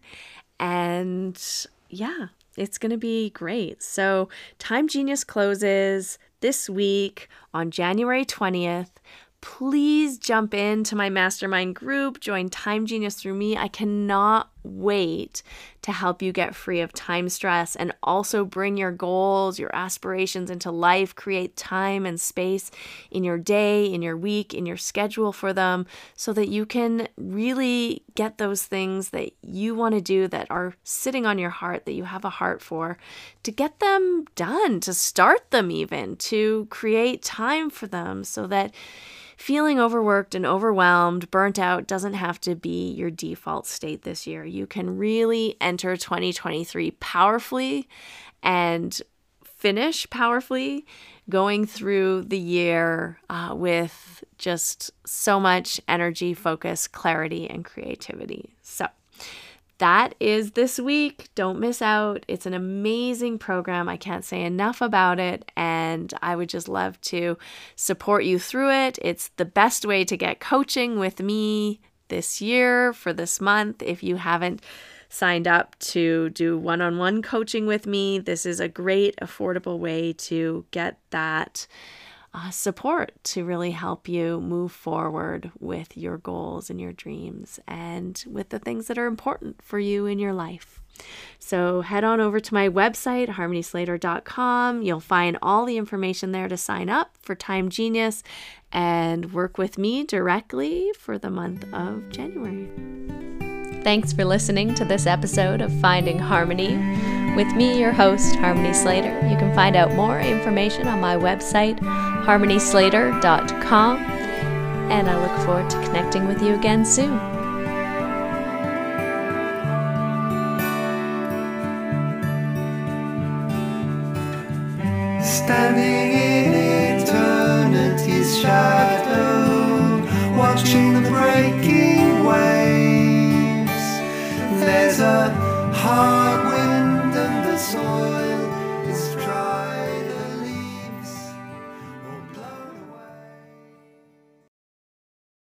And yeah, it's going to be great. So Time Genius closes this week on January 20th. Please jump into my mastermind group, join Time Genius through me. I cannot wait to help you get free of time stress and also bring your goals, your aspirations into life, create time and space in your day, in your week, in your schedule for them so that you can really get those things that you want to do that are sitting on your heart, that you have a heart for, to get them done, to start them even, to create time for them so that feeling overworked and overwhelmed, burnt out doesn't have to be your default state this year. You can really enter 2023 powerfully and finish powerfully, going through the year with just so much energy, focus, clarity, and creativity. So that is this week. Don't miss out. It's an amazing program. I can't say enough about it, and I would just love to support you through it. It's the best way to get coaching with me this year for this month. If you haven't signed up to do one-on-one coaching with me, this is a great, affordable way to get that support to really help you move forward with your goals and your dreams and with the things that are important for you in your life. So head on over to my website, harmonyslater.com. You'll find all the information there to sign up for Time Genius and work with me directly for the month of January. Thanks for listening to this episode of Finding Harmony with me, your host, Harmony Slater. You can find out more information on my website, harmonyslater.com, and I look forward to connecting with you again soon. Standing in eternity's shadow, watching the breaking waves. There's a hard wind and the soil